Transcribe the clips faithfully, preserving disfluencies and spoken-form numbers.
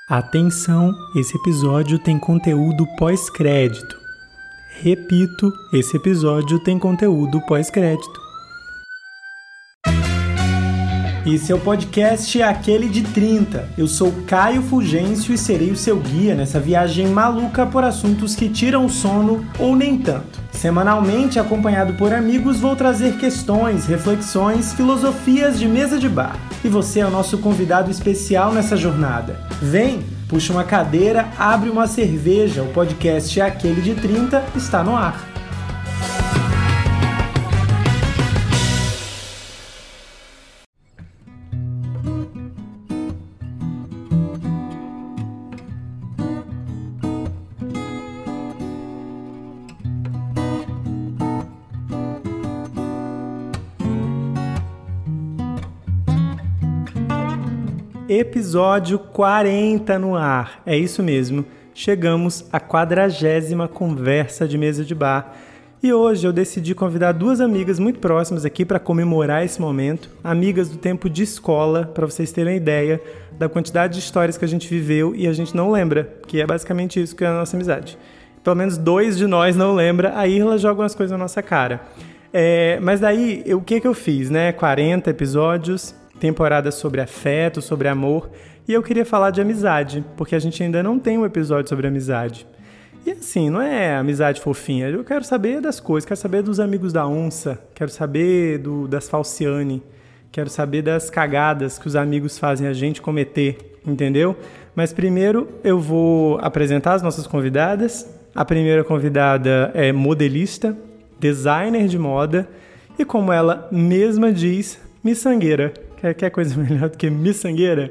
Atenção, esse episódio tem conteúdo pós-crédito. Repito, esse episódio tem conteúdo pós-crédito. Esse é o podcast Aquele de trinta. Eu sou Caio Fulgêncio e serei o seu guia nessa viagem maluca por assuntos que tiram o sono ou nem tanto. Semanalmente, acompanhado por amigos, vou trazer questões, reflexões, filosofias de mesa de bar. E você é o nosso convidado especial nessa jornada. Vem, puxa uma cadeira, abre uma cerveja. O podcast Aquele de trinta está no ar. Episódio quarenta no ar, é isso mesmo, chegamos à quadragésima conversa de mesa de bar e hoje eu decidi convidar duas amigas muito próximas aqui para comemorar esse momento, amigas do tempo de escola, para vocês terem ideia da quantidade de histórias que a gente viveu e a gente não lembra, que é basicamente isso que é a nossa amizade. Pelo menos dois de nós não lembra, a Irla joga umas coisas na nossa cara. É, mas daí, eu, o que que eu fiz, né? quarenta episódios... temporada sobre afeto, sobre amor, e eu queria falar de amizade, porque a gente ainda não tem um episódio sobre amizade. E assim, não é amizade fofinha, eu quero saber das coisas, quero saber dos amigos da onça, quero saber do, das Falciane, quero saber das cagadas que os amigos fazem a gente cometer, entendeu? Mas primeiro eu vou apresentar as nossas convidadas. A primeira convidada é modelista, designer de moda, e como ela mesma diz, miçangueira. Quer, quer coisa melhor do que miçangueira?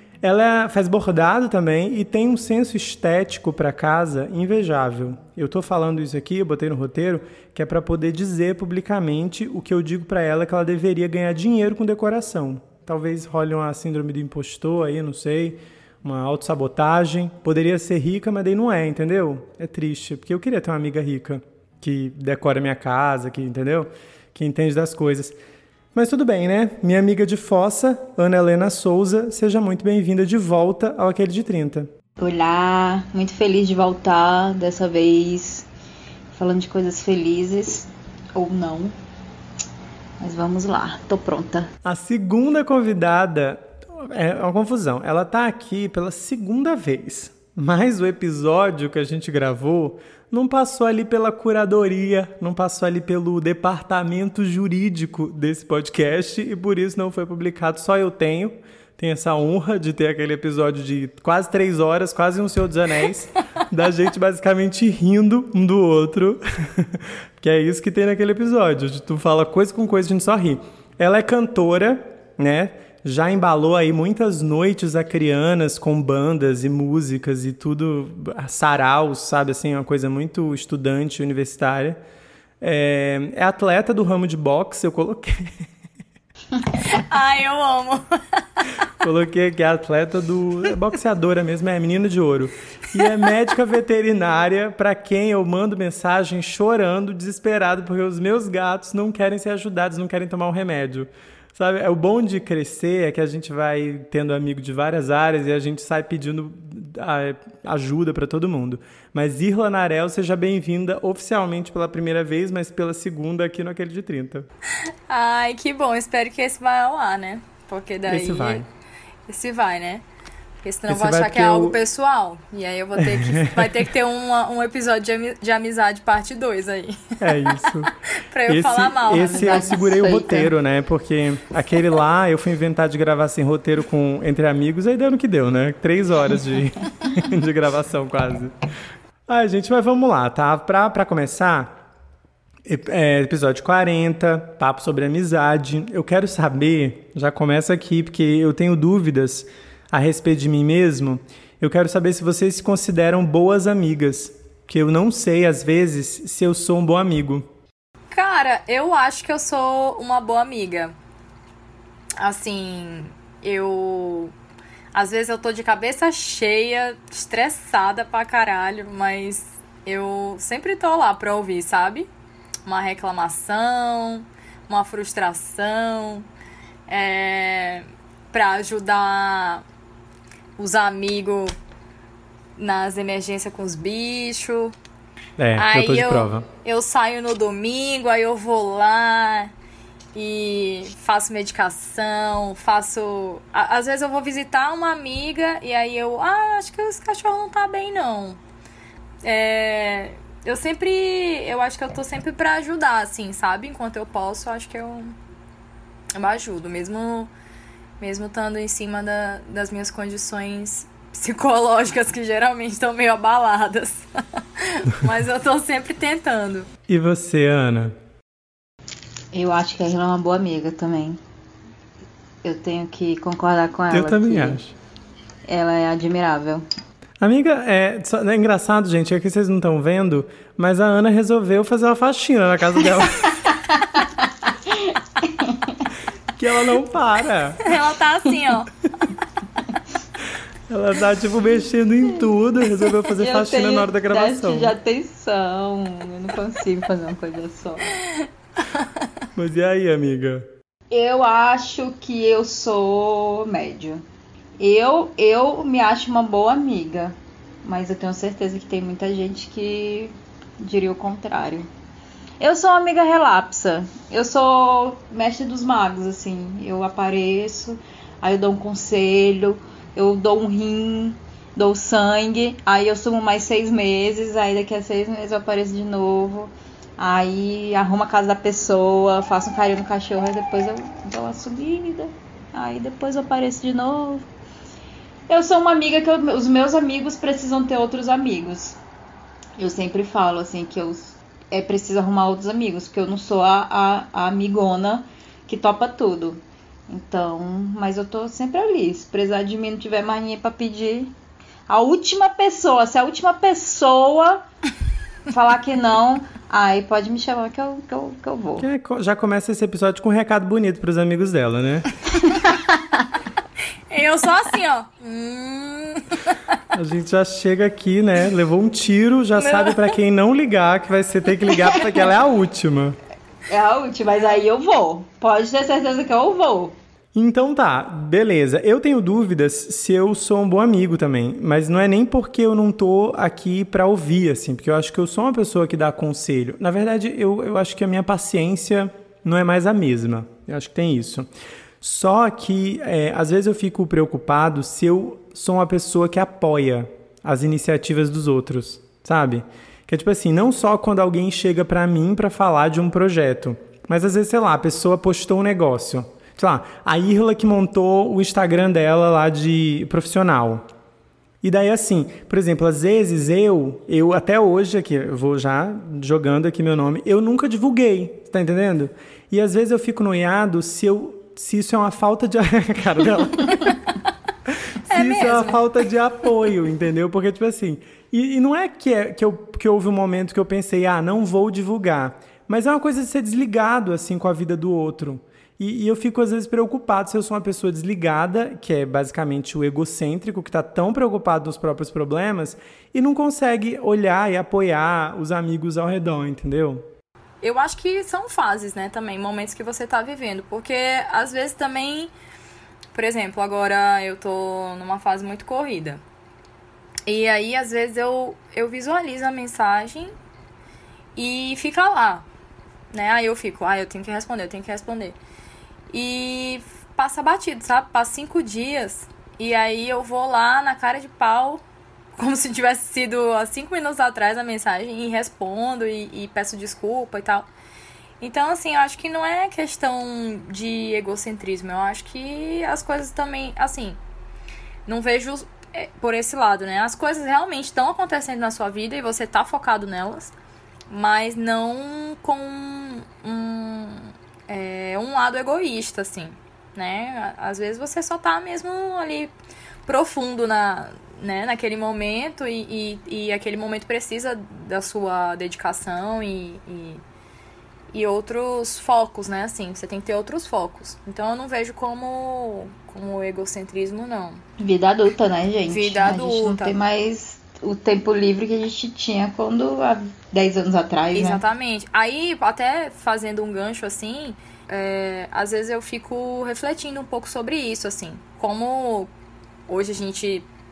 Ela faz bordado também e tem um senso estético para casa invejável. Eu tô falando isso aqui, eu botei no roteiro, que é para poder dizer publicamente o que eu digo para ela, que ela deveria ganhar dinheiro com decoração. Talvez role uma síndrome do impostor aí, não sei, uma autossabotagem. Poderia ser rica, mas daí não é, entendeu? É triste, porque eu queria ter uma amiga rica que decora minha casa, que, entendeu? Que entende das coisas. Mas tudo bem, né? Minha amiga de fossa, Ana Helena Souza, seja muito bem-vinda de volta ao Aquele de trinta. Olá, muito feliz de voltar, dessa vez falando de coisas felizes, ou não, mas vamos lá, tô pronta. A segunda convidada é uma confusão, ela tá aqui pela segunda vez, mas o episódio que a gente gravou não passou ali pela curadoria, não passou ali pelo departamento jurídico desse podcast e por isso não foi publicado. Só eu tenho, tenho essa honra de ter aquele episódio de quase três horas, quase um Senhor dos Anéis, da gente basicamente rindo um do outro, que é isso que tem naquele episódio, de tu fala coisa com coisa, a gente só ri. Ela é cantora, né? Já embalou aí muitas noites acrianas com bandas e músicas e tudo, saraus, sabe, assim, uma coisa muito estudante, universitária. É, é atleta do ramo de boxe, eu coloquei. Ai, eu amo. Coloquei aqui, atleta do... É boxeadora mesmo, é menina de ouro. E é médica veterinária, para quem eu mando mensagem chorando, desesperado, porque os meus gatos não querem ser ajudados, não querem tomar um remédio. Sabe, é o bom de crescer é que a gente vai tendo amigo de várias áreas e a gente sai pedindo ajuda para todo mundo. Mas Irla Narel, seja bem-vinda oficialmente pela primeira vez, mas pela segunda aqui no Aquele de trinta. Ai, que bom. Espero que esse vai ao ar, né? Porque daí... Esse vai. Esse vai, né? Porque senão eu Esse vou achar que é eu... algo pessoal. E aí eu vou ter que... vai ter que ter uma, um episódio de, ami... de amizade parte dois aí. É isso. Pra eu esse, falar mal. Esse eu segurei o roteiro, né? Porque aquele lá, eu fui inventar de gravar sem roteiro com, entre amigos, aí deu no que deu, né? Três horas de, de gravação quase. Ai, gente, mas vamos lá, tá? Pra, pra começar, é, episódio quarenta, papo sobre amizade. Eu quero saber, já começa aqui, porque eu tenho dúvidas a respeito de mim mesmo. Eu quero saber se vocês se consideram boas amigas, que eu não sei, às vezes, se eu sou um bom amigo. Cara, eu acho que eu sou uma boa amiga. Assim, eu... Às vezes eu tô de cabeça cheia, estressada pra caralho, mas eu sempre tô lá pra ouvir, sabe? Uma reclamação, uma frustração, é... pra ajudar os amigos nas emergências com os bichos. É, aí eu tô de eu, prova. Eu saio no domingo, aí eu vou lá e faço medicação, faço... Às vezes eu vou visitar uma amiga e aí eu... Ah, acho que esse cachorro não tá bem, não. É... Eu sempre... Eu acho que eu tô sempre pra ajudar, assim, sabe? Enquanto eu posso, eu acho que eu... Eu ajudo, mesmo... Mesmo estando em cima da, das minhas condições psicológicas, que geralmente estão meio abaladas. Mas eu tô sempre tentando. E você, Ana? Eu acho que a Hila é uma boa amiga também. Eu tenho que concordar com ela. Eu também acho. Ela é admirável. Amiga, é, só- é engraçado, gente, é que vocês não estão vendo, mas a Ana resolveu fazer uma faxina na casa dela. Que ela não para. Ela tá assim, ó. Ela tá, tipo, mexendo em tudo, resolveu fazer Eu faxina tenho na hora da gravação. déficit de atenção. Eu não consigo fazer uma coisa só. Mas e aí, amiga? Eu acho que eu sou médio. Eu, eu me acho uma boa amiga, mas eu tenho certeza que tem muita gente que diria o contrário. Eu sou uma amiga relapsa. Eu sou mestre dos magos, assim. Eu apareço, aí eu dou um conselho, eu dou um rim, dou sangue, aí eu sumo mais seis meses, aí daqui a seis meses eu apareço de novo. Aí arrumo a casa da pessoa, faço um carinho no cachorro, aí depois eu dou uma subida. Aí depois eu apareço de novo. Eu sou uma amiga que eu- os meus amigos precisam ter outros amigos. Eu sempre falo assim que eu é preciso arrumar outros amigos, porque eu não sou a, a, a amigona que topa tudo. Então, mas eu tô sempre ali. Se precisar de mim, não tiver mais ninguém pra pedir. A última pessoa, se a última pessoa falar que não, aí pode me chamar que eu, que eu, que eu vou. Que é co- já começa esse episódio com um recado bonito pros amigos dela, né? Eu sou assim, ó. Hum. A gente já chega aqui, né? Levou um tiro, já sabe pra quem não ligar, que vai ser ter que ligar porque ela é a última. É a última, mas aí eu vou. Pode ter certeza que eu vou. Então tá, beleza. Eu tenho dúvidas se eu sou um bom amigo também, mas não é nem porque eu não tô aqui pra ouvir, assim, porque eu acho que eu sou uma pessoa que dá conselho. Na verdade, eu, eu acho que a minha paciência não é mais a mesma. Eu acho que tem isso. Só que, é, às vezes eu fico preocupado se eu sou uma pessoa que apoia as iniciativas dos outros, sabe? Que é tipo assim, não só quando alguém chega pra mim pra falar de um projeto, mas às vezes, sei lá, a pessoa postou um negócio. Sei lá, a Irla que montou o Instagram dela lá de profissional. E daí, assim, por exemplo, às vezes eu, eu até hoje aqui, eu vou já jogando aqui meu nome, eu nunca divulguei, tá entendendo? E às vezes eu fico noiado se, eu, se isso é uma falta de... Cara dela. É se isso é uma mesmo? falta de apoio, entendeu? Porque, tipo assim, e, e não é que, é que, eu, que houve um momento que eu pensei, ah, não vou divulgar, mas é uma coisa de ser desligado, assim, com a vida do outro. E, e eu fico, às vezes, preocupado se eu sou uma pessoa desligada, que é basicamente o egocêntrico, que está tão preocupado nos próprios problemas, e não consegue olhar e apoiar os amigos ao redor, entendeu? Eu acho que são fases, né, também, momentos que você tá vivendo. Porque, às vezes, também... Por exemplo, agora eu tô numa fase muito corrida. E aí, às vezes, eu, eu visualizo a mensagem e fica lá, né? Aí eu fico, ah, eu tenho que responder, eu tenho que responder. E passa batido, sabe? Passa cinco dias e aí eu vou lá na cara de pau, como se tivesse sido há cinco minutos atrás a mensagem, e respondo e, e peço desculpa e tal. Então, assim, eu acho que não é questão de egocentrismo. Eu acho que as coisas também, assim, não vejo é, por esse lado, né? As coisas realmente estão acontecendo na sua vida e você tá focado nelas, mas não com um, é, um lado egoísta, assim, né? Às vezes você só tá mesmo ali profundo na, né, naquele momento e, e, e aquele momento precisa da sua dedicação e... e E outros focos, né? Assim, você tem que ter outros focos. Então eu não vejo como, como egocentrismo, não. Vida adulta, né, gente? Vida A gente não adulta. tem mais o tempo livre que a gente tinha quando há dez anos atrás, né? Exatamente. Aí, até fazendo um gancho assim, é, às vezes eu fico refletindo um pouco sobre isso, assim. Como hoje a gente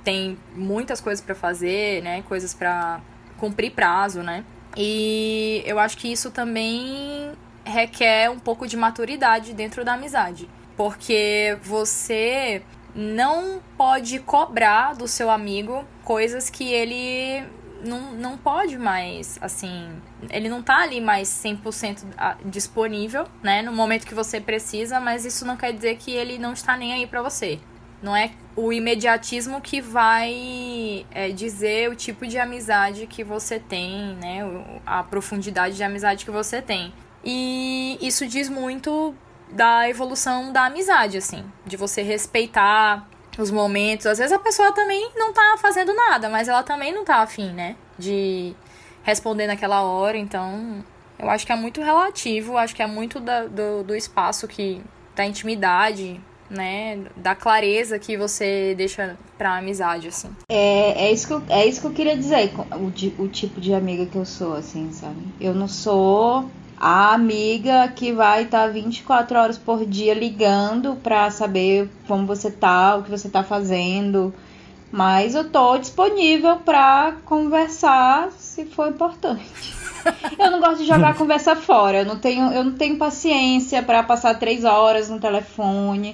tem muitas coisas pra fazer, né? Coisas pra cumprir prazo, né? E eu acho que isso também requer um pouco de maturidade dentro da amizade. Porque você não pode cobrar do seu amigo coisas que ele não, não pode mais, assim... Ele não tá ali mais cem por cento disponível, né? No momento que você precisa, mas isso não quer dizer que ele não está nem aí pra você. Não é o imediatismo que vai é, dizer o tipo de amizade que você tem, né? A profundidade de amizade que você tem. E isso diz muito da evolução da amizade, assim. De você respeitar os momentos. Às vezes a pessoa também não tá fazendo nada, mas ela também não tá afim, né? De responder naquela hora. Então, eu acho que é muito relativo. Acho que é muito da, do, do espaço que... da intimidade, né, da clareza que você deixa pra amizade, assim. É, é, isso, que eu, é isso que eu queria dizer, o, o tipo de amiga que eu sou, assim, sabe? Eu não sou a amiga que vai estar vinte e quatro horas por dia ligando pra saber como você tá, o que você tá fazendo, mas eu tô disponível pra conversar se for importante. Eu não gosto de jogar a conversa fora, eu não tenho, eu não tenho paciência pra passar três horas no telefone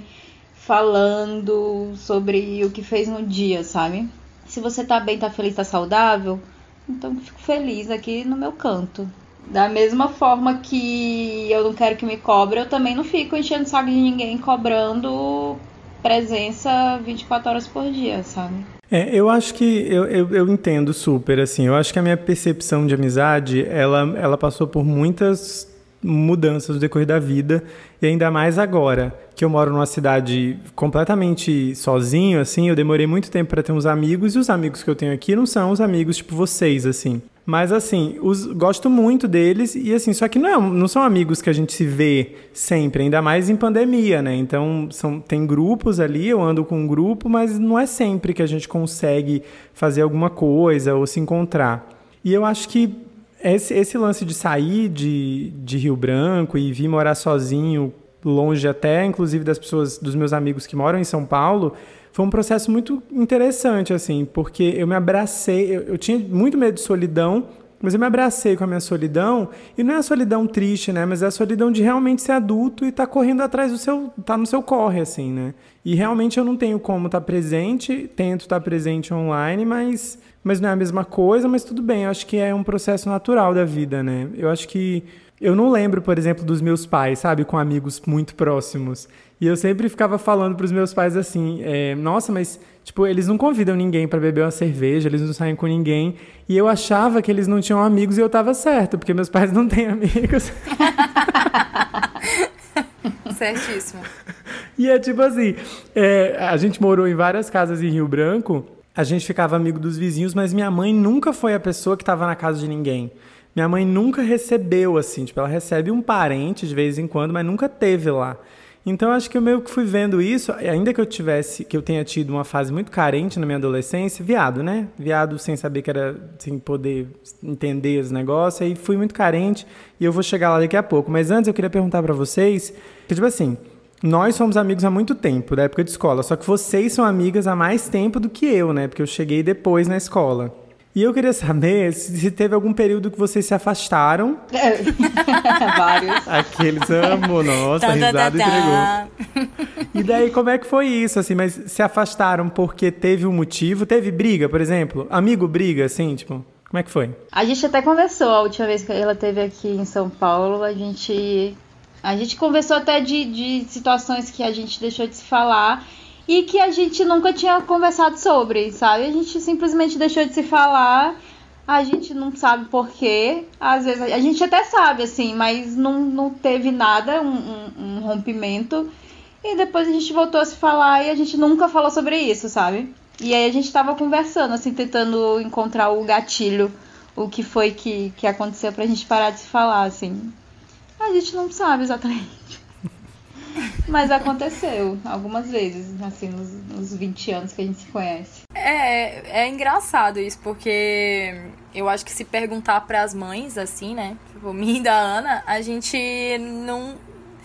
falando sobre o que fez no dia, sabe? Se você tá bem, tá feliz, tá saudável, então eu fico feliz aqui no meu canto. Da mesma forma que eu não quero que me cobre, eu também não fico enchendo o saco de ninguém cobrando presença vinte e quatro horas por dia, sabe? É, eu acho que eu, eu, eu entendo super, assim, eu acho que a minha percepção de amizade, ela, ela passou por muitas mudanças no decorrer da vida, e ainda mais agora, que eu moro numa cidade completamente sozinho, assim, eu demorei muito tempo para ter uns amigos, e os amigos que eu tenho aqui não são os amigos tipo vocês, assim. Mas, assim, os, gosto muito deles, e assim, só que não, é, não são amigos que a gente se vê sempre, ainda mais em pandemia, né? Então, são, tem grupos ali, eu ando com um grupo, mas não é sempre que a gente consegue fazer alguma coisa ou se encontrar. E eu acho que esse, esse lance de sair de, de Rio Branco e vir morar sozinho, longe até, inclusive, das pessoas, dos meus amigos que moram em São Paulo, foi um processo muito interessante, assim, porque eu me abracei, eu, eu tinha muito medo de solidão, mas eu me abracei com a minha solidão, e não é a solidão triste, né, mas é a solidão de realmente ser adulto e estar tá correndo atrás do seu, tá no seu corre, assim, né, e realmente eu não tenho como estar tá presente, tento estar tá presente online, mas, mas não é a mesma coisa, mas tudo bem, eu acho que é um processo natural da vida, né, eu acho que eu não lembro, por exemplo, dos meus pais, sabe, com amigos muito próximos. E eu sempre ficava falando pros meus pais assim, é, nossa, mas, tipo, eles não convidam ninguém pra beber uma cerveja, eles não saem com ninguém. E eu achava que eles não tinham amigos e eu tava certo, porque meus pais não têm amigos. Certíssimo. E é tipo assim, é, a gente morou em várias casas em Rio Branco, a gente ficava amigo dos vizinhos, mas minha mãe nunca foi a pessoa que tava na casa de ninguém. Minha mãe nunca recebeu, assim, tipo, ela recebe um parente de vez em quando, mas nunca teve lá. Então, acho que eu meio que fui vendo isso, ainda que eu tivesse, que eu tenha tido uma fase muito carente na minha adolescência, viado, né? Viado sem saber que era, sem poder entender os negócios, aí fui muito carente, e eu vou chegar lá daqui a pouco. Mas antes eu queria perguntar pra vocês, que tipo assim, nós somos amigos há muito tempo, da época de escola, só que vocês são amigas há mais tempo do que eu, né? Porque eu cheguei depois na escola. E eu queria saber se teve algum período que vocês se afastaram. Vários. Aqueles amo, nossa, a risada entregou. E daí, como é que foi isso, assim? Mas se afastaram porque teve um motivo? Teve briga, por exemplo? Amigo briga, assim, tipo... Como é que foi? A gente até conversou a última vez que ela esteve aqui em São Paulo. A gente, a gente conversou até de, de situações que a gente deixou de se falar... E que a gente nunca tinha conversado sobre, sabe? A gente simplesmente deixou de se falar, a gente não sabe porquê. Às vezes, a gente até sabe, assim, mas não, não teve nada, um, um, um rompimento. E depois a gente voltou a se falar e a gente nunca falou sobre isso, sabe? E aí a gente tava conversando, assim, tentando encontrar o gatilho, o que foi que, que aconteceu pra gente parar de se falar, assim. A gente não sabe exatamente. Mas aconteceu algumas vezes, assim, nos, nos vinte anos que a gente se conhece. É, é engraçado isso, porque eu acho que se perguntar pras mães, assim, né, tipo, mim e da Ana, a gente não,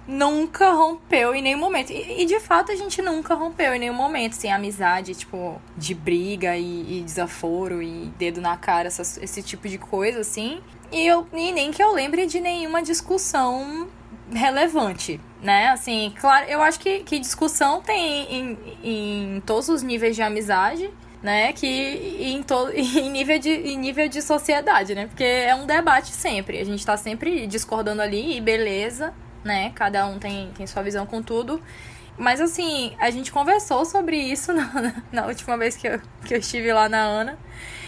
nunca rompeu em nenhum momento. E, e de fato a gente nunca rompeu em nenhum momento, assim, amizade, tipo, de briga e, e desaforo e dedo na cara, essas, esse tipo de coisa, assim. E, eu, e nem que eu lembre de nenhuma discussão relevante, né? Assim, claro, eu acho que, que discussão tem em, em todos os níveis de amizade, né? Que em, to, em, nível de, em nível de sociedade, né? Porque é um debate sempre. A gente tá sempre discordando ali e beleza, né? Cada um tem, tem sua visão com tudo. Mas, assim, a gente conversou sobre isso na, na última vez que eu, que eu estive lá na Ana.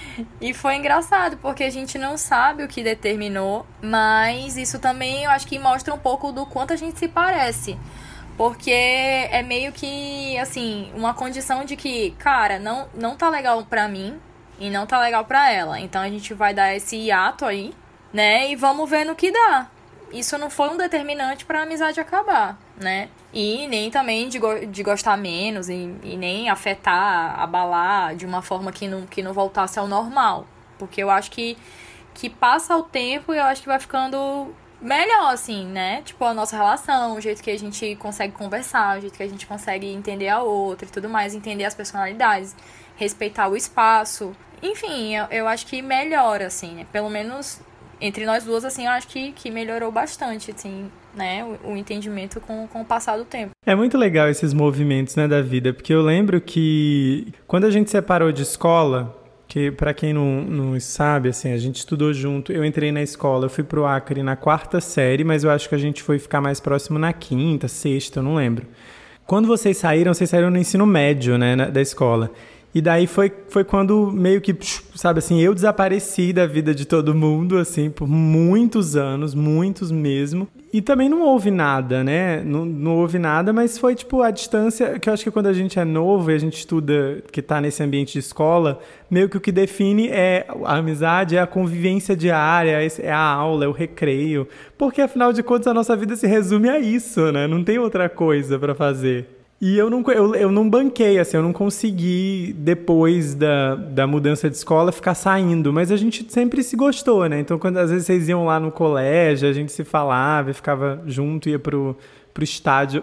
E foi engraçado, porque a gente não sabe o que determinou, mas isso também eu acho que mostra um pouco do quanto a gente se parece. Porque é meio que, assim, uma condição de que, cara, não, não tá legal pra mim e não tá legal pra ela. Então a gente vai dar esse hiato aí, né? E vamos ver no que dá. Isso não foi um determinante pra amizade acabar, né? E nem também de, go- de gostar menos e, e nem afetar, abalar de uma forma que não, que não voltasse ao normal. Porque eu acho que, que passa o tempo e eu acho que vai ficando melhor, assim, né? Tipo, a nossa relação, o jeito que a gente consegue conversar, o jeito que a gente consegue entender a outra e tudo mais, entender as personalidades, respeitar o espaço. Enfim, eu, eu acho que melhora, assim, né? Pelo menos entre nós duas, assim, eu acho que, que melhorou bastante, assim, né? O, o entendimento com, com o passar do tempo. É muito legal esses movimentos, né, da vida, porque eu lembro que quando a gente separou de escola, que pra quem não, não sabe, assim, a gente estudou junto, eu entrei na escola, eu fui pro Acre na quarta série, mas eu acho que a gente foi ficar mais próximo na quinta, sexta, eu não lembro. Quando vocês saíram, vocês saíram no ensino médio, né, na, da escola. E daí foi, foi quando meio que, sabe assim, eu desapareci da vida de todo mundo, assim, por muitos anos, muitos mesmo. E também não houve nada, né? Não, não houve nada, mas foi, tipo, a distância, que eu acho que quando a gente é novo e a gente estuda, que tá nesse ambiente de escola, meio que o que define é a amizade, é a convivência diária, é a aula, é o recreio. Porque, afinal de contas, a nossa vida se resume a isso, né? Não tem outra coisa pra fazer. E eu não, eu, eu não banquei, assim, eu não consegui, depois da, da mudança de escola, ficar saindo. Mas a gente sempre se gostou, né? Então, quando às vezes vocês iam lá no colégio, a gente se falava, ficava junto, ia pro, pro estádio,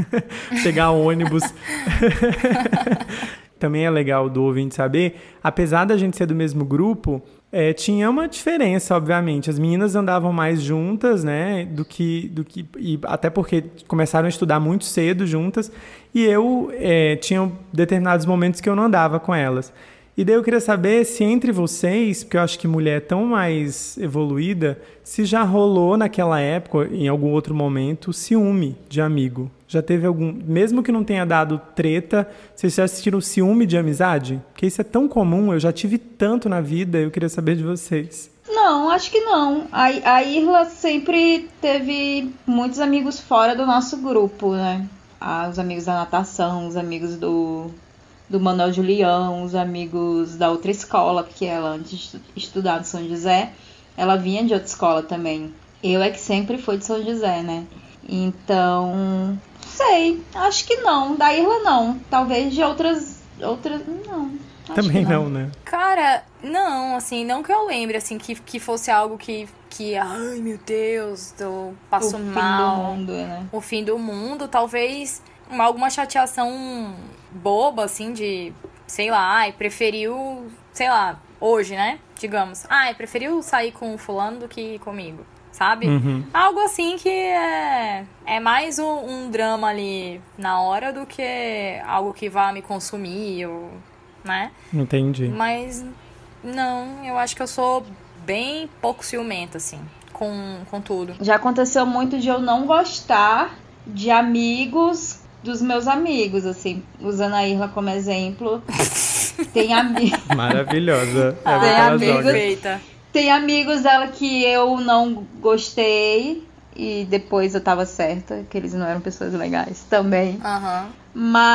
pegar ônibus. Também é legal do ouvinte saber, apesar da gente ser do mesmo grupo, é, tinha uma diferença, obviamente. As meninas andavam mais juntas, né, do que, do que, e até porque começaram a estudar muito cedo juntas, e eu é, tinha determinados momentos que eu não andava com elas. E daí eu queria saber se entre vocês, porque eu acho que mulher é tão mais evoluída, se já rolou naquela época, em algum outro momento, ciúme de amigo. Já teve algum, mesmo que não tenha dado treta, vocês já assistiram ciúme de amizade? Porque isso é tão comum, eu já tive tanto na vida, eu queria saber de vocês. Não, acho que não. A, a Irla sempre teve muitos amigos fora do nosso grupo, né? Ah, os amigos da natação, os amigos do, do Manuel Julião, os amigos da outra escola, porque ela, antes de estudar no São José, ela vinha de outra escola também. Eu é que sempre fui de São José, né? Então, sei, acho que não. Da Irla, não. Talvez de outras... outras não. Também não. não, né? Cara, não, assim, não que eu lembre, assim, que, que fosse algo que, que, ai, meu Deus, eu passo mal. O fim do mundo, né? O fim do mundo, talvez uma, alguma chateação boba, assim, de, sei lá, ai, preferiu, sei lá, hoje, né, digamos, ai, preferiu sair com o fulano do que comigo, sabe? Uhum. Algo assim que é, é mais um, um drama ali na hora do que algo que vá me consumir, ou... né? Entendi. Mas não, eu acho que eu sou bem pouco ciumenta, assim, com, com tudo. Já aconteceu muito de eu não gostar de amigos dos meus amigos, assim, usando a Irla como exemplo. Tem amigos. Maravilhosa. Ah, tem amigos. Perfeita. Tem amigos dela que eu não gostei e depois eu tava certa, que eles não eram pessoas legais também. Aham. Uhum.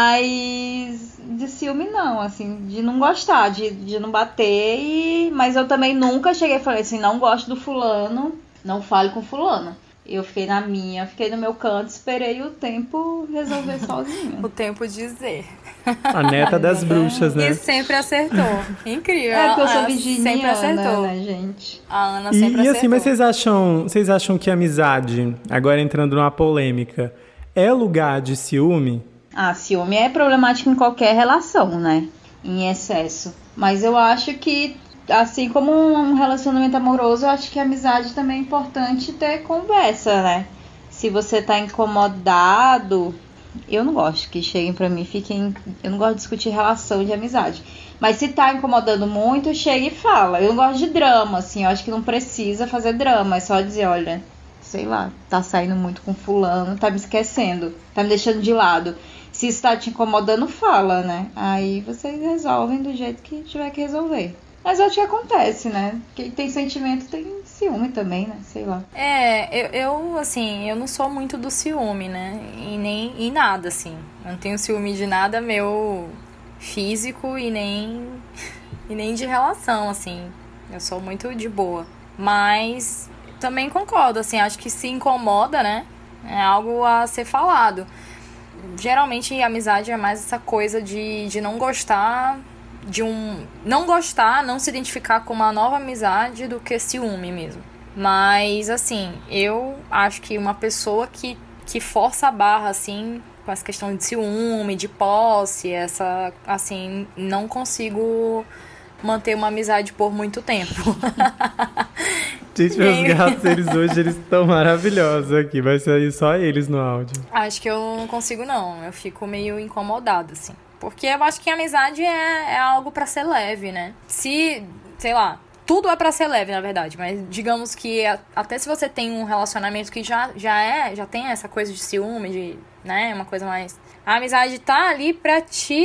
Mas de ciúme não, assim, de não gostar, de, de não bater. E... Mas eu também nunca cheguei e falei assim, não gosto do fulano, não fale com fulano. Eu fiquei na minha, fiquei no meu canto, esperei o tempo resolver sozinho. O tempo dizer. A neta das bruxas, né? E sempre acertou. Incrível. É porque eu sou Ela virginiana, sempre acertou. né, gente? A Ana E, sempre e acertou. assim, mas vocês acham, vocês acham que a amizade, agora entrando numa polêmica, é lugar de ciúme? Ah, ciúme é problemático em qualquer relação, né? Em excesso. Mas eu acho que, assim como um relacionamento amoroso, eu acho que a amizade também é importante ter conversa, né? Se você tá incomodado... Eu não gosto que cheguem pra mim, fiquem... Eu não gosto de discutir relação de amizade. Mas se tá incomodando muito, chega e fala. Eu não gosto de drama, assim. Eu acho que não precisa fazer drama. É só dizer, olha, sei lá, tá saindo muito com fulano, tá me esquecendo, tá me deixando de lado. Se isso tá te incomodando, fala, né? Aí vocês resolvem do jeito que tiver que resolver. Mas é o que acontece, né? Quem tem sentimento tem ciúme também, né? Sei lá. É, eu, eu, assim, eu não sou muito do ciúme, né? E nem e nada, assim. Eu não tenho ciúme de nada meu físico e nem, e nem de relação, assim. Eu sou muito de boa. Mas também concordo, assim, acho que se incomoda, né? É algo a ser falado. Geralmente, a amizade é mais essa coisa de, de não gostar... de um... não gostar, não se identificar com uma nova amizade do que ciúme mesmo. Mas, assim, eu acho que uma pessoa que, que força a barra, assim, com essa questão de ciúme, de posse, essa, assim, não consigo manter uma amizade por muito tempo. Gente, meus gatos, eles hoje, eles estão maravilhosos aqui. Vai sair só eles no áudio. Acho que eu não consigo, não. Eu fico meio incomodada, assim. Porque eu acho que a amizade é, é algo pra ser leve, né? Se, sei lá, tudo é pra ser leve, na verdade. Mas digamos que até se você tem um relacionamento que já, já é, já tem essa coisa de ciúme, de, né, uma coisa mais... A amizade tá ali pra te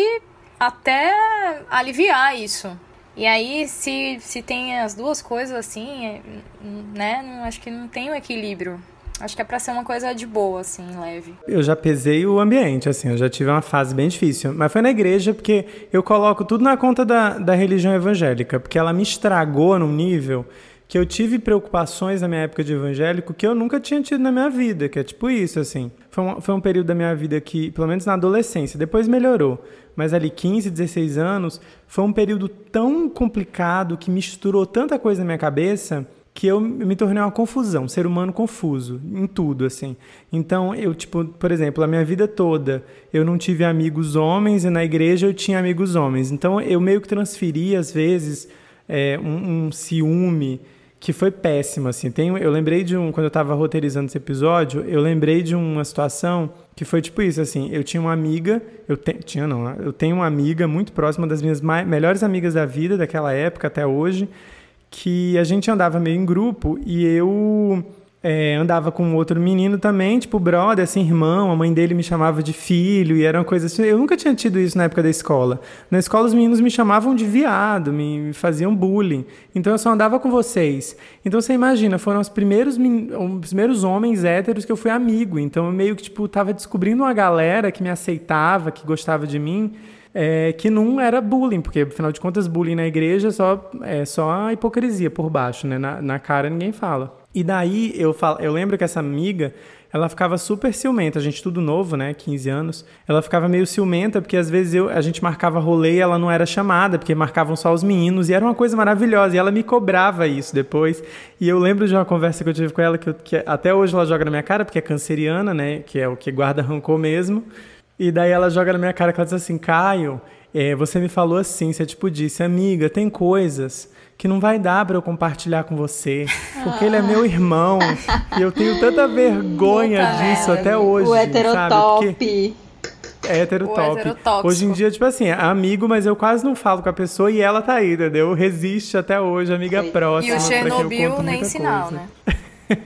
até aliviar isso. E aí, se, se tem as duas coisas assim, né, não, acho que não tem um equilíbrio. Acho que é pra ser uma coisa de boa, assim, leve. Eu já pesei o ambiente, assim, eu já tive uma fase bem difícil. Mas foi na igreja, porque eu coloco tudo na conta da, da religião evangélica, porque ela me estragou num nível que eu tive preocupações na minha época de evangélico que eu nunca tinha tido na minha vida, que é tipo isso, assim. Foi um, foi um período da minha vida que, pelo menos na adolescência, depois melhorou, mas ali quinze, dezesseis anos, foi um período tão complicado que misturou tanta coisa na minha cabeça que eu me tornei uma confusão, um ser humano confuso em tudo, assim. Então, eu, tipo, por exemplo, a minha vida toda, eu não tive amigos homens e na igreja eu tinha amigos homens. Então, eu meio que transferi, às vezes, é, um, um ciúme que foi péssimo, assim. Tem, eu lembrei de um, quando eu estava roteirizando esse episódio, eu lembrei de uma situação que foi tipo isso, assim. Eu tinha uma amiga, eu te, tinha não, eu tenho uma amiga muito próxima, das minhas mai, melhores amigas da vida, daquela época até hoje, que a gente andava meio em grupo e eu é, andava com outro menino também, tipo brother, assim, irmão, a mãe dele me chamava de filho e era uma coisa assim. Eu nunca tinha tido isso na época da escola. Na escola os meninos me chamavam de viado, me faziam bullying. Então eu só andava com vocês. Então você imagina, foram os primeiros, os primeiros homens héteros que eu fui amigo. Então eu meio que tipo tava descobrindo uma galera que me aceitava, que gostava de mim. É, que não era bullying, porque, afinal de contas, bullying na igreja só, é só a hipocrisia por baixo, né? Na, na cara ninguém fala. E daí, eu, falo, eu lembro que essa amiga, ela ficava super ciumenta, a gente tudo novo, né? quinze anos. Ela ficava meio ciumenta, porque às vezes eu, a gente marcava rolê e ela não era chamada, porque marcavam só os meninos, e era uma coisa maravilhosa, e ela me cobrava isso depois. E eu lembro de uma conversa que eu tive com ela, que, eu, que até hoje ela joga na minha cara, porque é canceriana, né? Que é o que guarda rancor mesmo. E daí ela joga na minha cara que ela diz assim, Caio, é, você me falou assim, você tipo disse, amiga, tem coisas que não vai dar pra eu compartilhar com você, porque ele é meu irmão, e eu tenho tanta vergonha Puta disso merda. até hoje, O heterotop. Porque é heterotop. O heterotóxico. Hoje em dia, tipo assim, é amigo, mas eu quase não falo com a pessoa e ela tá aí, entendeu? Resiste até hoje, amiga Foi. próxima. E o pra quem eu Chernobyl conto nem muita sinal, coisa. né?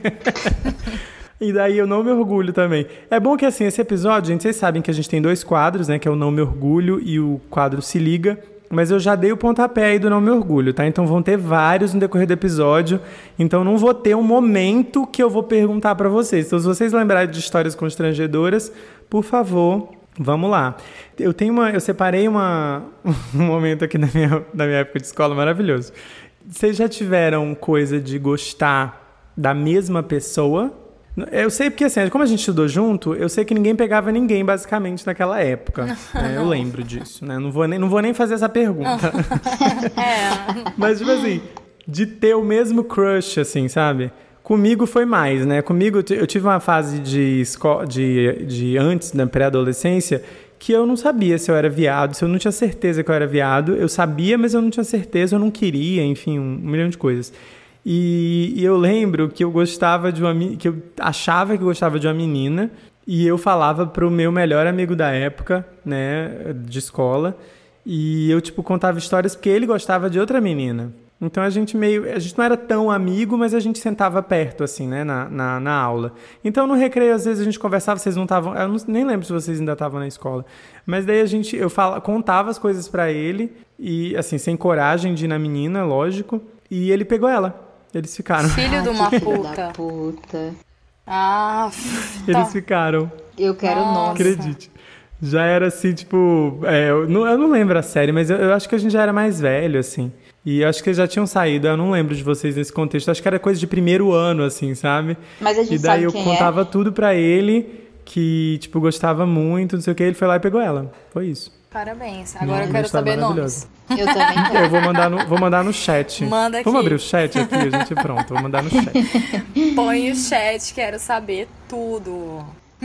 E daí eu não me orgulho também. É bom que assim, esse episódio, gente, vocês sabem que a gente tem dois quadros, né? Que é o Não Me Orgulho e o quadro Se Liga. Mas eu já dei o pontapé aí do Não Me Orgulho, tá? Então vão ter vários no decorrer do episódio. Então não vou ter um momento que eu vou perguntar pra vocês. Então se vocês lembrarem de histórias constrangedoras, por favor, vamos lá. Eu tenho uma, eu separei uma, um momento aqui da minha, da minha época de escola maravilhoso. Vocês já tiveram coisa de gostar da mesma pessoa? Eu sei porque, assim, como a gente estudou junto, eu sei que ninguém pegava ninguém, basicamente, naquela época. Né? Eu lembro disso, né? Não vou nem, não vou nem fazer essa pergunta. É. Mas, tipo assim, de ter o mesmo crush, assim, sabe? Comigo foi mais, né? Comigo, eu tive uma fase de, esco- de, de antes, da pré-adolescência, que eu não sabia se eu era viado, se eu não tinha certeza que eu era viado. Eu sabia, mas eu não tinha certeza, eu não queria, enfim, um, um milhão de coisas. E, e eu lembro que eu gostava de uma que eu achava que eu gostava de uma menina e eu falava pro meu melhor amigo da época, né, de escola, e eu tipo contava histórias porque ele gostava de outra menina. Então a gente meio, a gente não era tão amigo, mas a gente sentava perto assim, né, na, na, na aula. Então no recreio às vezes a gente conversava, vocês não estavam, eu não, nem lembro se vocês ainda estavam na escola. Mas daí a gente eu fala, contava as coisas pra ele e assim, sem coragem de ir na menina, lógico, e ele pegou ela. Eles ficaram. Filho Ah, de uma que filho puta. da puta. Ah, Eles tá. ficaram. Eu quero o Nossa. nome. Acredite. Já era assim, tipo... É, eu, não, eu não lembro a série, mas eu, eu acho que a gente já era mais velho, assim. E eu acho que eles já tinham saído. Eu não lembro de vocês nesse contexto. Acho que era coisa de primeiro ano, assim, sabe? Mas a gente E daí sabe eu quem contava tudo pra ele, que, tipo, gostava muito, não sei o que. Ele foi lá e pegou ela. Foi isso. Parabéns. Agora eu Uma quero história saber maravilhosa. nomes. é. Eu também quero. Eu vou mandar no, vou mandar no chat. Manda aqui. Vamos abrir o chat aqui, a gente pronto. Vou mandar no chat. Põe o chat, quero saber tudo.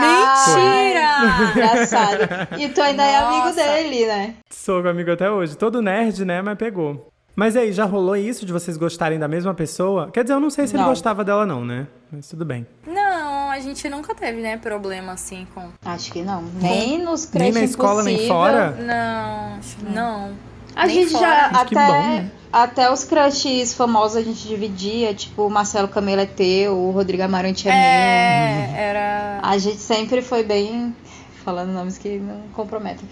Ai, Mentira! engraçado. E tu ainda é amigo Nossa. dele, né? Sou amigo até hoje. Todo nerd, né? Mas pegou. Mas aí, já rolou isso de vocês gostarem da mesma pessoa? Quer dizer, eu não sei se ele Não. gostava dela não, né? Mas tudo bem. Não, a gente nunca teve, né, problema assim com... Acho que não. Nem nos Nem creches na escola, nem impossível. fora? Não, acho que não. A Nem gente fora. já, Mas que até, bom, né? até os crushes famosos a gente dividia, tipo, o Marcelo Camelo é teu, o Rodrigo Amarante é, meu. É, era... A gente sempre foi bem, falando nomes que não comprometem.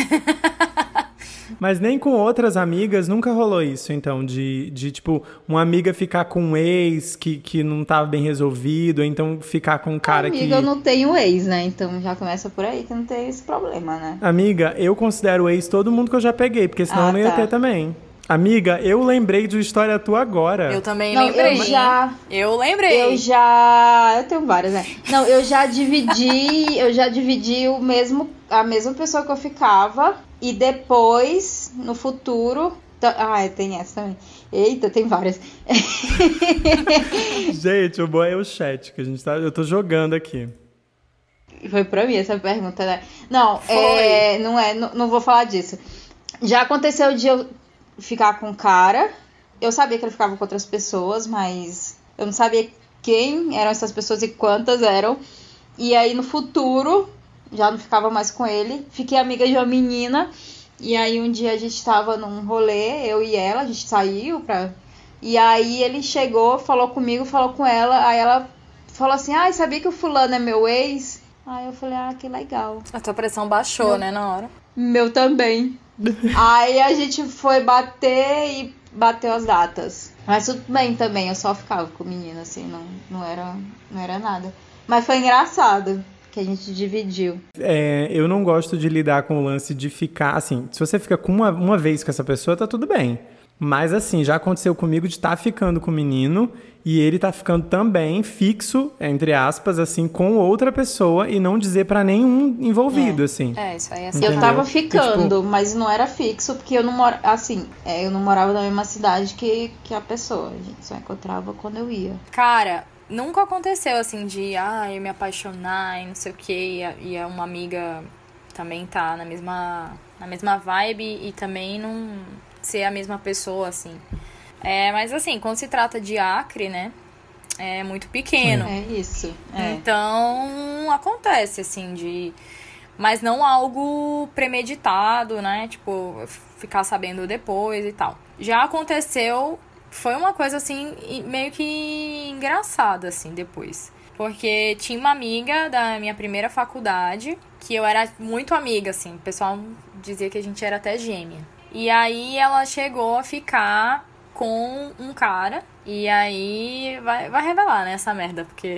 Mas nem com outras amigas nunca rolou isso, então, de, de tipo, uma amiga ficar com um ex que, que não tava bem resolvido, ou então ficar com um cara Amiga, que... eu não tenho ex, né? Então já começa por aí que não tem esse problema, né? Amiga, eu considero ex todo mundo que eu já peguei, porque senão Ah, eu não ia tá. ter também. Amiga, eu lembrei de uma história tua agora. Eu também Não, lembrei. eu já... Eu lembrei. Eu já... Eu tenho várias, né? Não, eu já dividi... eu já dividi o mesmo... a mesma pessoa que eu ficava. E depois, no futuro... Tá- Ah, tem essa também. Eita, tem várias. Gente, o bom é o chat, que a gente tá... Eu tô jogando aqui. Foi pra mim essa pergunta, né? Não, Foi. é, não é... Não, não vou falar disso. Já aconteceu de eu ficar com um cara. Eu sabia que ele ficava com outras pessoas, mas eu não sabia quem eram essas pessoas e quantas eram. E aí, no futuro, já não ficava mais com ele. Fiquei amiga de uma menina. E aí, um dia a gente tava num rolê, eu e ela, a gente saiu pra... E aí, ele chegou, falou comigo, falou com ela. Aí ela falou assim, ai, sabia que o fulano é meu ex? Aí eu falei, ah, que legal. A tua pressão baixou, Meu- né, na hora. Meu também. Aí a gente foi bater e bateu as datas. Mas tudo bem também, eu só ficava com o menino, assim, não, não, era, não era nada. Mas foi engraçado que a gente dividiu. É, eu não gosto de lidar com o lance de ficar... Assim, se você fica com uma, uma vez com essa pessoa, tá tudo bem. Mas assim, já aconteceu comigo de estar ficando com o menino e ele tá ficando também fixo, entre aspas, assim, com outra pessoa e não dizer pra nenhum envolvido, assim. É, isso aí é Entendeu? Eu tava Porque, ficando, mas não era fixo, porque eu não moro. Assim, é, eu não morava na mesma cidade que, que a pessoa. A gente só encontrava quando eu ia. Cara, nunca aconteceu assim de, ah, eu me apaixonar e não sei o que, e, a- e a uma amiga também tá na mesma, na mesma vibe e também não ser a mesma pessoa, assim. É, mas assim, quando se trata de acre, né, é muito pequeno. É isso. É. Então, acontece, assim, de... Mas não algo premeditado, né? Tipo, ficar sabendo depois e tal. Já aconteceu... Foi uma coisa, assim, e- meio que engraçada, assim, depois. Porque tinha uma amiga da minha primeira faculdade, que eu era muito amiga, assim. O pessoal dizia que a gente era até gêmea. E aí, ela chegou a ficar com um cara. E aí, vai, vai revelar, né, essa merda, porque...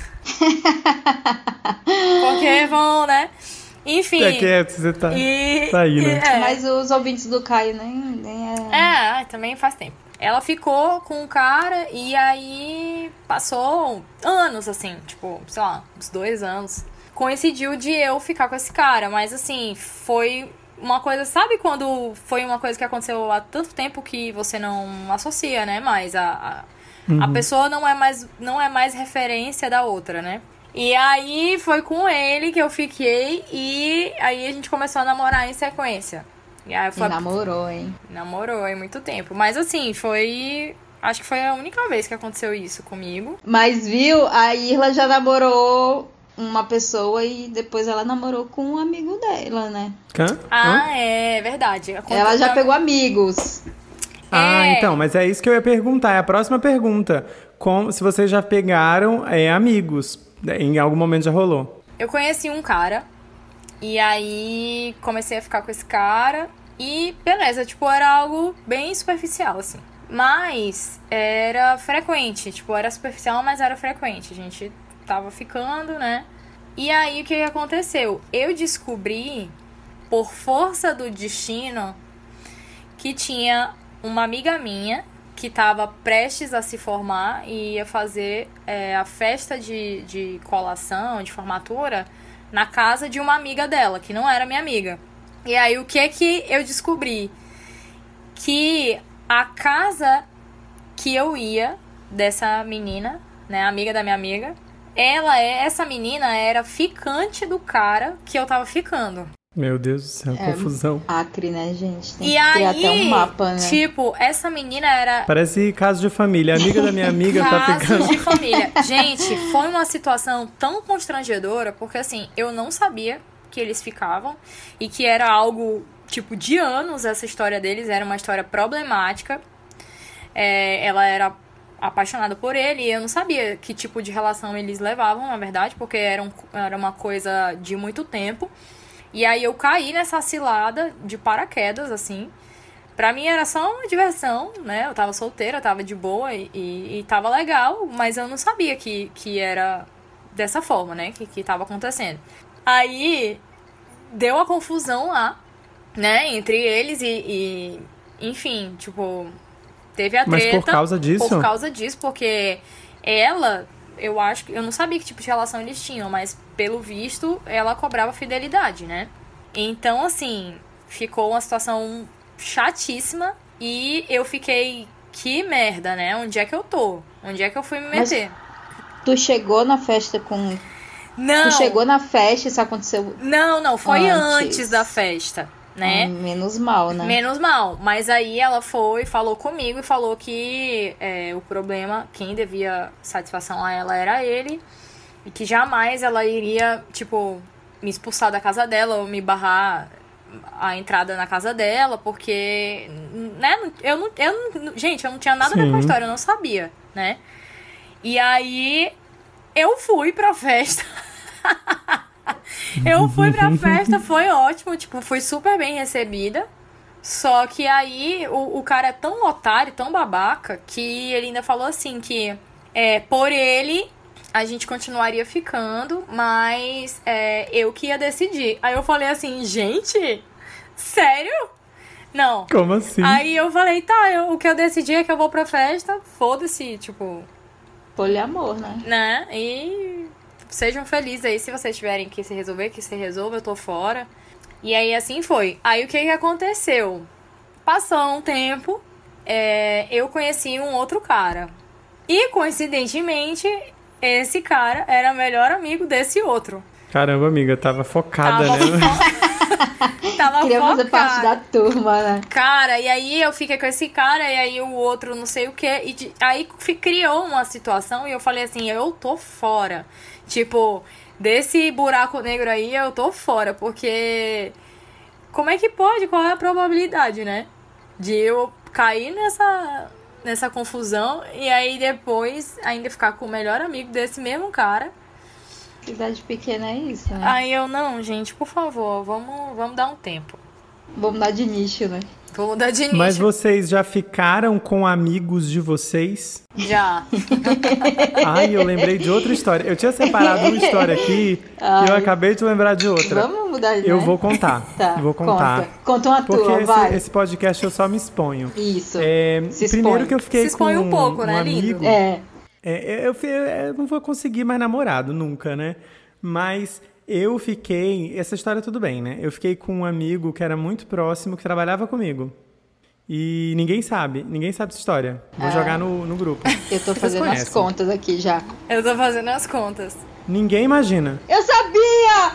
porque vão, né? Enfim. É quieto, você tá, E, tá aí, né? é, Mas os ouvintes do Caio nem, nem é. é, também faz tempo. Ela ficou com o cara e aí Passou anos, assim, tipo, sei lá, uns dois anos. Coincidiu de eu ficar com esse cara, mas assim, foi uma coisa, sabe quando foi uma coisa que aconteceu há tanto tempo que você não associa, né? Mas a, a, uhum. a pessoa não é, mais, não é mais referência da outra, né? E aí foi com ele que eu fiquei e aí a gente começou a namorar em sequência. E aí foi... E namorou, hein? Namorou em muito tempo. Mas assim, foi... Acho que foi a única vez que aconteceu isso comigo. Mas viu, a Irla já namorou uma pessoa e depois ela namorou com um amigo dela, né? Hã? Ah, Hã? é verdade. Aconteceu... Ela já pegou amigos. Ah, É. então, mas é isso que eu ia perguntar. É a próxima pergunta. Como, se vocês já pegaram é, amigos, em algum momento já rolou? Eu conheci um cara e aí comecei a ficar com esse cara e beleza, tipo, era algo bem superficial, assim. Mas era frequente, tipo, era superficial, mas era frequente. A gente tava ficando, né? E aí, o que aconteceu? Eu descobri, por força do destino, que tinha uma amiga minha que tava prestes a se formar e ia fazer é, a festa de, de colação, de formatura, na casa de uma amiga dela, que não era minha amiga. E aí, o que que eu descobri? Que a casa que eu ia, dessa menina, né, amiga da minha amiga, ela é, essa menina era ficante do cara que eu tava ficando. Meu Deus do céu, É, confusão. Acre, né, gente? Tem E que criar aí, até um mapa, né? tipo, essa menina era... Parece caso de família. A amiga da minha amiga tá Casos ficando... de família. Gente, foi uma situação tão constrangedora, porque assim, eu não sabia que eles ficavam e que era algo, tipo, de anos essa história deles, era uma história problemática. É, ela era apaixonada por ele e eu não sabia que tipo de relação eles levavam, na verdade, porque era, um, era uma coisa de muito tempo. E aí eu caí nessa cilada de paraquedas, assim. Pra mim era só uma diversão, né? Eu tava solteira, eu tava de boa e, e, e tava legal, mas eu não sabia que, que era dessa forma, né? Que, que tava acontecendo. Aí deu a confusão lá, né? Entre eles e, e enfim, tipo, teve a treta. Mas por causa disso? Por causa disso, porque ela, eu acho que... Eu não sabia que tipo de relação eles tinham, mas pelo visto, ela cobrava fidelidade, né? Então, assim, ficou uma situação chatíssima e eu fiquei, que merda, né? Onde é que eu tô? Onde é que eu fui me meter? Mas tu chegou na festa com... Não. Tu chegou na festa e isso aconteceu... Não, não, foi antes, antes da festa, né? Hum, menos mal, né? Menos mal. Mas aí ela foi, falou comigo e falou que é, o problema, quem devia satisfação a ela era ele. E que jamais ela iria, tipo, me expulsar da casa dela ou me barrar a entrada na casa dela, porque, né, eu não, eu não, gente, eu não tinha nada a ver com a história, eu não sabia, né? E aí, eu fui pra festa. eu fui pra festa, foi ótimo, tipo, fui super bem recebida. Só que aí, o, o cara é tão otário, tão babaca, que ele ainda falou assim, que é, por ele... a gente continuaria ficando, mas é, eu que ia decidir. Aí eu falei assim, gente, sério? Não. Como assim? Aí eu falei, tá, eu, o que eu decidi é que eu vou pra festa, foda-se, tipo... Poliamor, né? Né? E sejam felizes aí, se vocês tiverem que se resolver, que se resolva, eu tô fora. E aí assim foi. Aí o que que aconteceu? Passou um tempo, é, eu conheci um outro cara. E coincidentemente... esse cara era melhor amigo desse outro. Caramba, amiga, tava focada, Tava né? fo... Tava Queria focada. fazer parte da turma, né? Cara, e aí eu fiquei com esse cara, e aí o outro não sei o que. E de... aí criou uma situação e eu falei assim, eu tô fora. Tipo, desse buraco negro aí eu tô fora, porque... como é que pode? Qual é a probabilidade, né? De eu cair nessa... nessa confusão, e aí depois ainda ficar com o melhor amigo desse mesmo cara. Cidade pequena é isso, né? Aí eu, não, gente, por favor, vamos, vamos dar um tempo. Vou mudar de nicho, né? Vou mudar de nicho. Mas vocês já ficaram com amigos de vocês? Já. Ai, eu lembrei de outra história. Eu tinha separado uma história aqui e eu acabei de lembrar de outra. Vamos mudar de Eu né? vou contar. Tá, vou contar. Conta, conta uma Porque tua, esse, vai. esse podcast eu só me exponho. Isso. É, Se primeiro expõe. que eu fiquei Se expõe com um pouco, um né, amigo. lindo? É. É, eu, eu, eu não vou conseguir mais namorado nunca, né? Mas eu fiquei... Essa história tudo bem, né? Eu fiquei com um amigo que era muito próximo, que trabalhava comigo. E ninguém sabe, ninguém sabe essa história. Vou ah, jogar no, no grupo. Eu tô fazendo as contas aqui já. Eu tô fazendo as contas. Ninguém imagina. Eu sabia!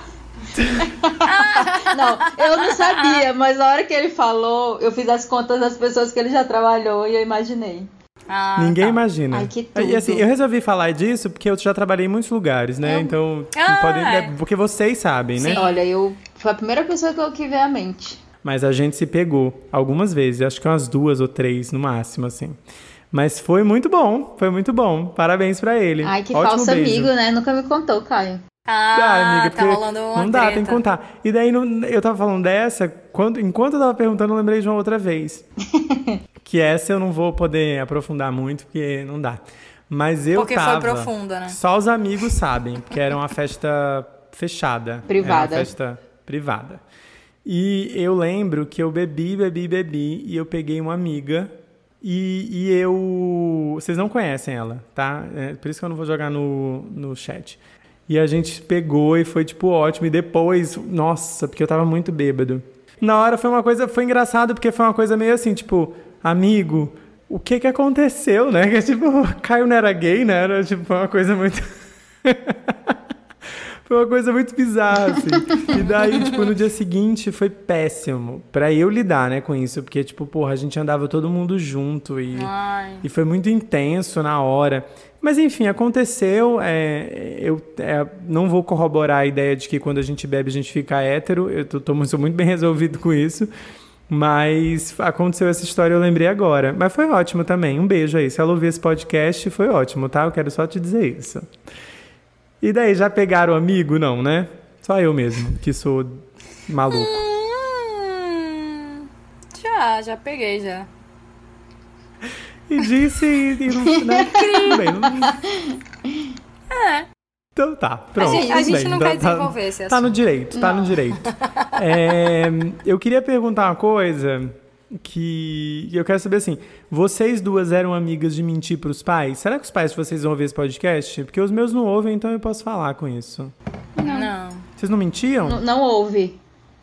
Não, eu não sabia, mas na hora que ele falou, eu fiz as contas das pessoas que ele já trabalhou e eu imaginei. Ah, Ninguém tá. imagina. Ai, que tudo. E assim, eu resolvi falar disso porque eu já trabalhei em muitos lugares, né? Eu... Então, ah, podem... é. porque vocês sabem, né? Sim, olha, eu foi a primeira pessoa que eu que veio à mente. Mas a gente se pegou algumas vezes, acho que umas duas ou três no máximo, assim. Mas foi muito bom, foi muito bom. Parabéns pra ele. Ai, que Ótimo falso beijo. amigo, né? Nunca me contou, Caio. Ah, ah amiga, tá rolando uma não dá, treta. Tem que contar. E daí eu tava falando dessa, quando, enquanto eu tava perguntando, eu lembrei de uma outra vez. Que essa eu não vou poder aprofundar muito, porque não dá. Mas eu porque tava... Porque foi profunda, né? Só os amigos sabem, porque era uma festa fechada. Privada. Era uma festa privada. E eu lembro que eu bebi, bebi, bebi, e eu peguei uma amiga, e, e eu... Vocês não conhecem ela, tá? É, por isso que eu não vou jogar no, no chat. E a gente pegou e foi, tipo, ótimo. E depois, nossa, porque eu tava muito bêbado. Na hora foi uma coisa... Foi engraçado, porque foi uma coisa meio assim, tipo... Amigo, o que que aconteceu, né? Que, tipo, Caio não era gay, né? Era, tipo, uma coisa muito... Foi uma coisa muito bizarra, assim. E daí, tipo, no dia seguinte foi péssimo pra eu lidar, né, com isso. Porque, tipo, porra, a gente andava todo mundo junto e, e foi muito intenso na hora. Mas, enfim, aconteceu. É, eu é, não vou corroborar a ideia de que quando a gente bebe a gente fica hétero. Eu tô, tô, sou muito bem resolvido com isso. Mas aconteceu essa história, eu lembrei agora. Mas foi ótimo também. Um beijo aí. Se ela ouvir esse podcast, foi ótimo, tá? Eu quero só te dizer isso. E daí, já pegaram amigo? Não, né? Só eu mesmo, que sou maluco. Hum, já, já peguei, já. E disse e, e não... Né? Tudo bem, não... É. Então tá, pronto. A gente, a gente bem, não tá, quer desenvolver tá, esse assunto. Tá no direito, tá não. no direito. É, eu queria perguntar uma coisa... que eu quero saber assim, vocês duas eram amigas de mentir pros pais? Será que os pais de vocês vão ouvir esse podcast? Porque os meus não ouvem, então eu posso falar com isso. Não. não. Vocês não mentiam? N- não ouve.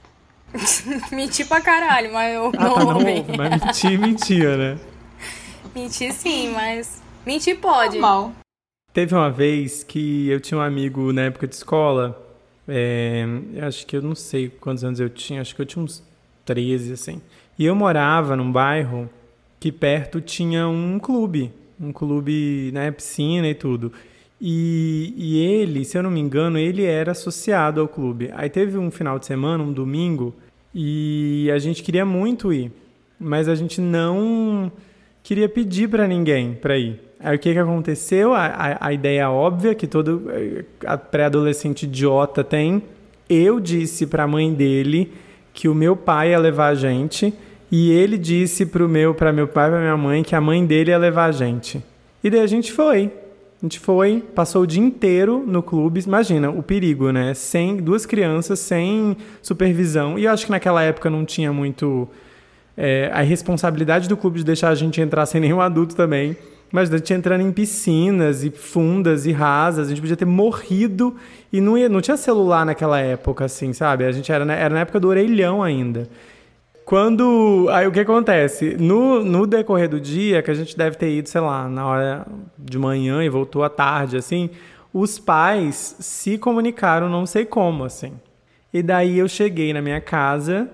Menti pra caralho, mas eu ah, não tá, ouvi. Não ouve, mas mentir, mentia, né? Mentir sim, mas mentir pode. Normal. Teve uma vez que eu tinha um amigo na época de escola, é, acho que eu não sei quantos anos eu tinha, acho que eu tinha uns treze, assim. E eu morava num bairro que perto tinha um clube, um clube, né, piscina e tudo. E, e ele, se eu não me engano, ele era associado ao clube. Aí teve um final de semana, um domingo, e a gente queria muito ir, mas a gente não queria pedir para ninguém para ir. Aí o que que aconteceu? A, a, a ideia óbvia que todo a pré-adolescente idiota tem, eu disse para a mãe dele que o meu pai ia levar a gente, e ele disse pro meu, para meu pai e pra minha mãe que a mãe dele ia levar a gente. E daí a gente foi. A gente foi, passou o dia inteiro no clube. Imagina o perigo, né? Sem, duas crianças, sem supervisão. E eu acho que naquela época não tinha muito... É, a responsabilidade do clube de deixar a gente entrar sem nenhum adulto também. Mas a gente entrando em piscinas e fundas e rasas. A gente podia ter morrido e não, ia, não tinha celular naquela época, assim, sabe? A gente era na, era na época do orelhão ainda. Quando... Aí o que acontece? No, no decorrer do dia, que a gente deve ter ido, sei lá, na hora de manhã e voltou à tarde, assim, os pais se comunicaram, não sei como, assim. E daí eu cheguei na minha casa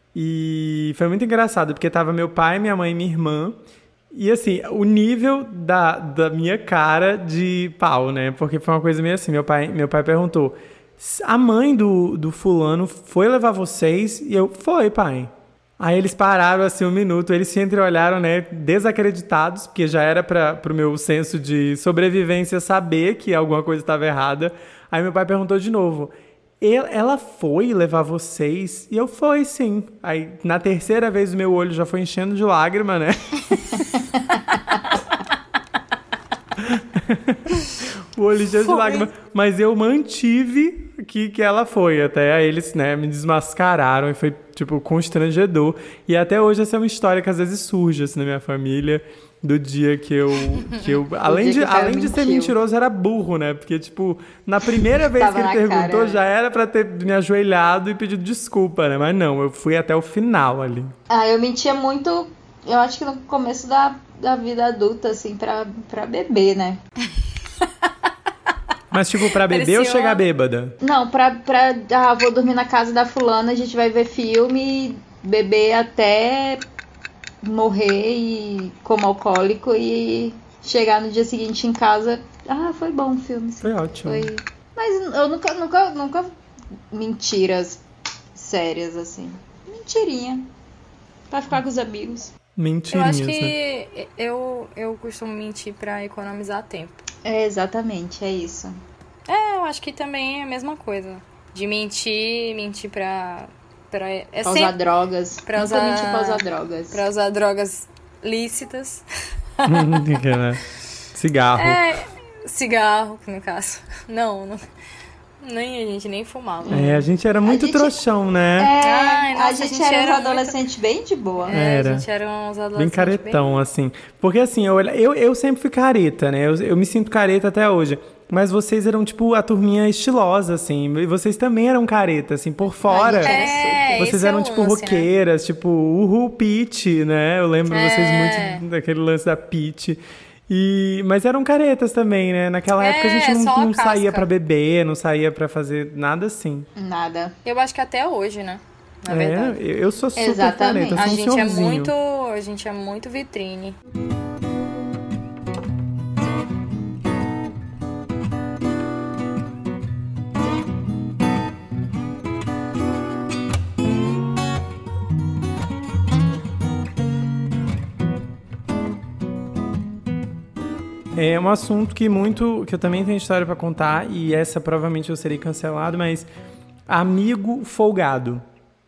e foi muito engraçado, porque tava meu pai, minha mãe e minha irmã. E assim, o nível da, da minha cara de pau, né? Porque foi uma coisa meio assim, meu pai, meu pai perguntou, a mãe do, do fulano foi levar vocês? E eu, foi, pai. Aí eles pararam assim um minuto, eles se entreolharam, né, desacreditados, porque já era para o meu senso de sobrevivência saber que alguma coisa estava errada. Aí meu pai perguntou de novo, ela foi levar vocês? E eu, foi sim. Aí na terceira vez o meu olho já foi enchendo de lágrima, né? O olho enchendo de lágrima. Mas eu mantive que, que ela foi. Até aí eles, né, me desmascararam e foi, tipo, constrangedor. E até hoje essa é uma história que às vezes surge, assim, na minha família, do dia que eu... Que eu além de, além de ser mentiroso, era burro, né? Porque, tipo, na primeira vez que ele perguntou, cara, já era pra ter me ajoelhado e pedido desculpa, né? Mas não, eu fui até o final ali. Ah, eu mentia muito, eu acho que no começo da, da vida adulta, assim, pra, pra beber, né? Mas, tipo, pra beber Parecia... ou chegar bêbada? Não, pra, pra... Ah, vou dormir na casa da fulana, a gente vai ver filme, beber até morrer e como alcoólico e chegar no dia seguinte em casa. Ah, foi bom o filme. Sim. Foi ótimo. Foi... Mas eu nunca, nunca, nunca... Mentiras sérias, assim. Mentirinha. Pra ficar com os amigos. Mentirinhas, Eu acho que né? eu, eu costumo mentir pra economizar tempo. É, exatamente, é isso. É, eu acho que também é a mesma coisa. De mentir, mentir pra... Pra, é pra usar sempre... drogas. Pra Nunca usar... mentir pra usar drogas. Pra usar drogas lícitas. Cigarro. É, cigarro, no caso. Não, não... Nem a gente nem fumava. É, a gente era muito gente... trouxão, né? É, Ai, nossa, a, gente a gente era, era um adolescente muito... bem de boa. É, era. a gente era uns adolescentes bem caretão, bem... assim. Porque assim, eu, eu, eu sempre fui careta, né? Eu, eu me sinto careta até hoje. Mas vocês eram, tipo, a turminha estilosa, assim. E vocês também eram careta, assim, por fora. É, vocês eram, é tipo, lance, roqueiras, né? tipo, uhul, Pitty, né? Eu lembro é. vocês muito daquele lance da Pitty. E, mas eram caretas também, né? Naquela é, época a gente não, a não saía pra beber, não saía pra fazer nada assim. Nada. Eu acho que até hoje, né? Na é, verdade. Eu sou super Exatamente. careta, eu sou a um gente senhorzinho. é muito, a gente é muito vitrine. É um assunto que muito, que eu também tenho história pra contar, e essa provavelmente eu serei cancelado, mas amigo folgado.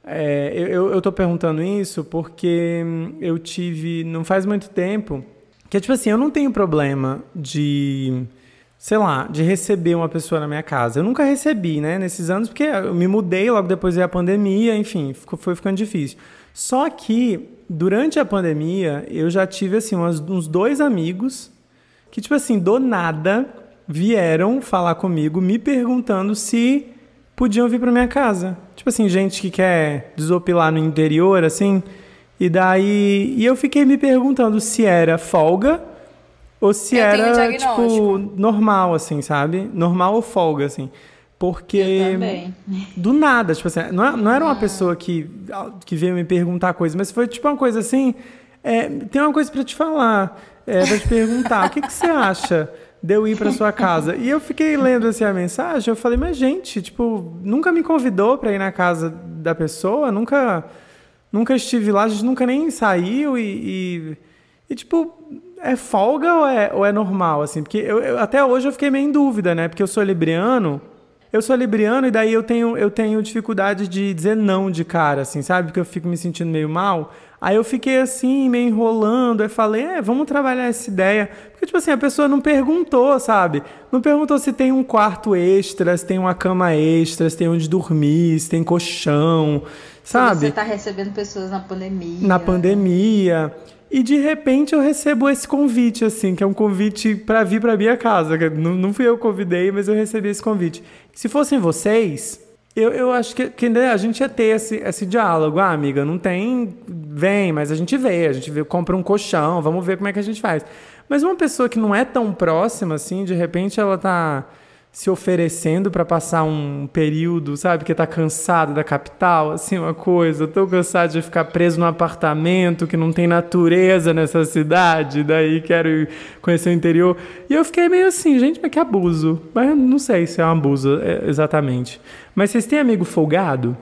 É, eu, eu tô perguntando isso porque eu tive, não faz muito tempo, que tipo assim, eu não tenho problema de, sei lá, de receber uma pessoa na minha casa. Eu nunca recebi, né, nesses anos, porque eu me mudei, logo depois veio a pandemia, enfim, ficou, foi ficando difícil. Só que, durante a pandemia, eu já tive, assim, umas, uns dois amigos que, tipo assim, do nada, vieram falar comigo, me perguntando se podiam vir pra minha casa. Tipo assim, gente que quer desopilar no interior, assim. E daí... E eu fiquei me perguntando se era folga ou se eu era, tipo, normal, assim, sabe? Normal ou folga, assim. Porque... Eu também. Do nada, tipo assim, não, não era uma pessoa que, que veio me perguntar coisa, mas foi, tipo, uma coisa assim... É, tem uma coisa pra te falar... É, pra te perguntar, o que, que você acha de eu ir pra sua casa? E eu fiquei lendo assim a mensagem, eu falei, mas gente, tipo, nunca me convidou pra ir na casa da pessoa, nunca, nunca estive lá, a gente nunca nem saiu e, e, e tipo, é folga ou é, ou é normal, assim? Porque eu, eu, até hoje eu fiquei meio em dúvida, né? Porque eu sou libriano, eu sou libriano e daí eu tenho, eu tenho dificuldade de dizer não de cara, assim, sabe? Porque eu fico me sentindo meio mal. Aí eu fiquei assim, meio enrolando, aí falei, é, vamos trabalhar essa ideia. Porque, tipo assim, a pessoa não perguntou, sabe? Não perguntou se tem um quarto extra, se tem uma cama extra, se tem onde dormir, se tem colchão, sabe? Se você tá recebendo pessoas na pandemia. Na pandemia. E, de repente, eu recebo esse convite, assim, que é um convite pra vir pra minha casa. Não, não fui eu que convidei, mas eu recebi esse convite. Se fossem vocês... Eu, eu acho que, que a gente ia ter esse, esse diálogo. Ah, amiga, não tem... Vem, mas a gente vê. A gente vê, compra um colchão, vamos ver como é que a gente faz. Mas uma pessoa que não é tão próxima, assim, de repente ela tá se oferecendo para passar um período, sabe? Que tá cansado da capital, assim, uma coisa. Eu tô cansado de ficar preso num apartamento que não tem natureza nessa cidade, daí quero conhecer o interior. E eu fiquei meio assim, gente, mas que abuso. Mas eu não sei se é um abuso é, exatamente. Mas vocês têm amigo folgado?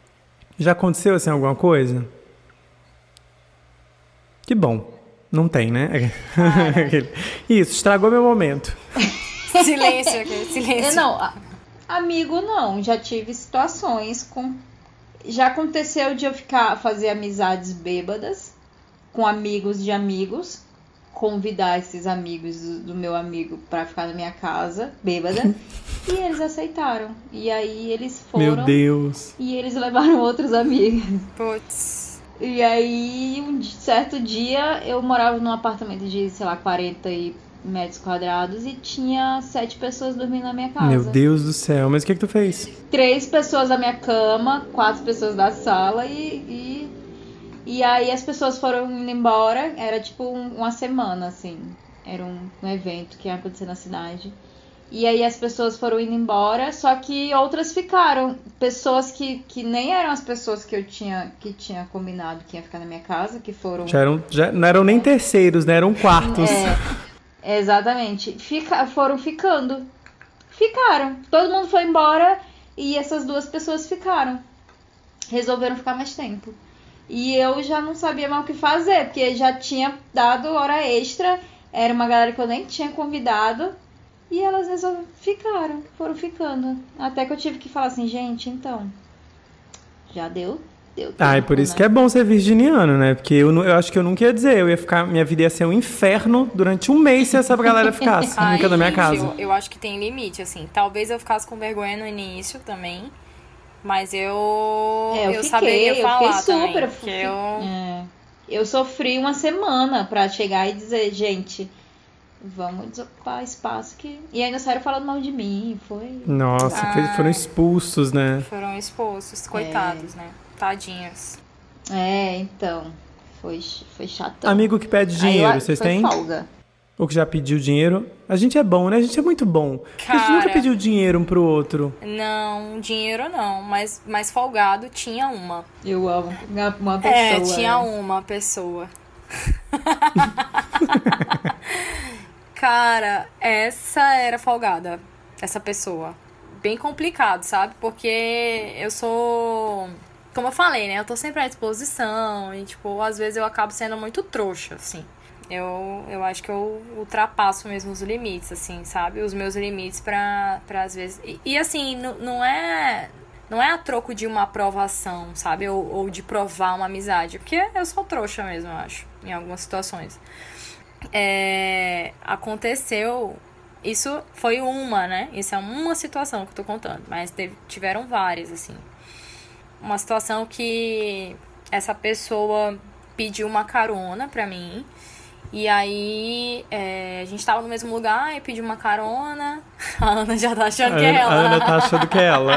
Já aconteceu assim alguma coisa? Que bom. Não tem, né? Ah, isso, estragou meu momento. Silêncio aqui, silêncio. Não, amigo não. Já tive situações com... Já aconteceu de eu ficar, fazer amizades bêbadas com amigos de amigos, convidar esses amigos do, do meu amigo pra ficar na minha casa, bêbada. E eles aceitaram. E aí eles foram. Meu Deus. E eles levaram outros amigos. Putz. E aí, um certo dia, eu morava num apartamento de, sei lá, quarenta e metros quadrados e tinha sete pessoas dormindo na minha casa. Meu Deus do céu, mas o que que tu fez? Três pessoas na minha cama, quatro pessoas da sala e... e... E aí as pessoas foram indo embora, era tipo um, uma semana, assim. Era um, um evento que ia acontecer na cidade. E aí as pessoas foram indo embora, só que outras ficaram. Pessoas que, que nem eram as pessoas que eu tinha, que tinha combinado que ia ficar na minha casa, que foram... Já eram, já não eram nem terceiros, né? Eram quartos. É, exatamente. Fica, foram ficando. Ficaram. Todo mundo foi embora e essas duas pessoas ficaram. Resolveram ficar mais tempo. E eu já não sabia mais o que fazer, porque já tinha dado hora extra, era uma galera que eu nem tinha convidado, e elas resolveram, ficaram, foram ficando. Até que eu tive que falar assim, gente, então, já deu, deu tempo, Ah, e por isso né? que é bom ser virginiano, né? Porque eu, não- eu acho que eu nunca ia dizer, eu ia ficar, minha vida ia ser um inferno durante um mês se essa galera ficasse Ai, nunca na minha gente, casa. Eu, eu acho que tem limite, assim. Talvez eu ficasse com vergonha no início também. Mas eu, É, eu, eu fiquei, saberia eu falar fiquei super. também. eu Que fi- eu... é, eu sofri uma semana pra chegar e dizer, gente, vamos desocupar espaço que... E ainda saíram falando mal de mim, foi... Nossa, Ah. foi- foram expulsos, né? Foram expostos, coitados, né? Tadinhos. É, então, foi, foi chatão. Amigo que pede Aí dinheiro, eu- vocês foi têm? folga. Ou que já pediu dinheiro? A gente é bom, né? A gente é muito bom. Porque a gente nunca Cara. pediu dinheiro um pro outro. Não, dinheiro não, mas, mas folgado tinha uma. Eu amo uma- uma pessoa. É, tinha uma pessoa. Cara, essa era folgada, essa pessoa. Bem complicado, sabe? Porque eu sou... Como eu falei, né? Eu tô sempre à disposição e, tipo, às vezes eu acabo sendo muito trouxa, assim. Eu, eu acho que eu ultrapasso mesmo os limites, assim, sabe? Os meus limites pra, pra às vezes... E, e assim, não, não é... Não é a troco de uma aprovação, sabe? Ou, ou de provar uma amizade. Porque eu sou trouxa mesmo, eu acho. Em algumas situações. É, aconteceu... Isso foi uma, né? Isso é uma situação que eu tô contando. Mas teve, tiveram várias, assim. Uma situação que essa pessoa pediu uma carona pra mim. E aí, é, a gente tava no mesmo lugar e pediu uma carona. A Ana já tá achando A que é Ana, ela. a Ana tá achando que é ela.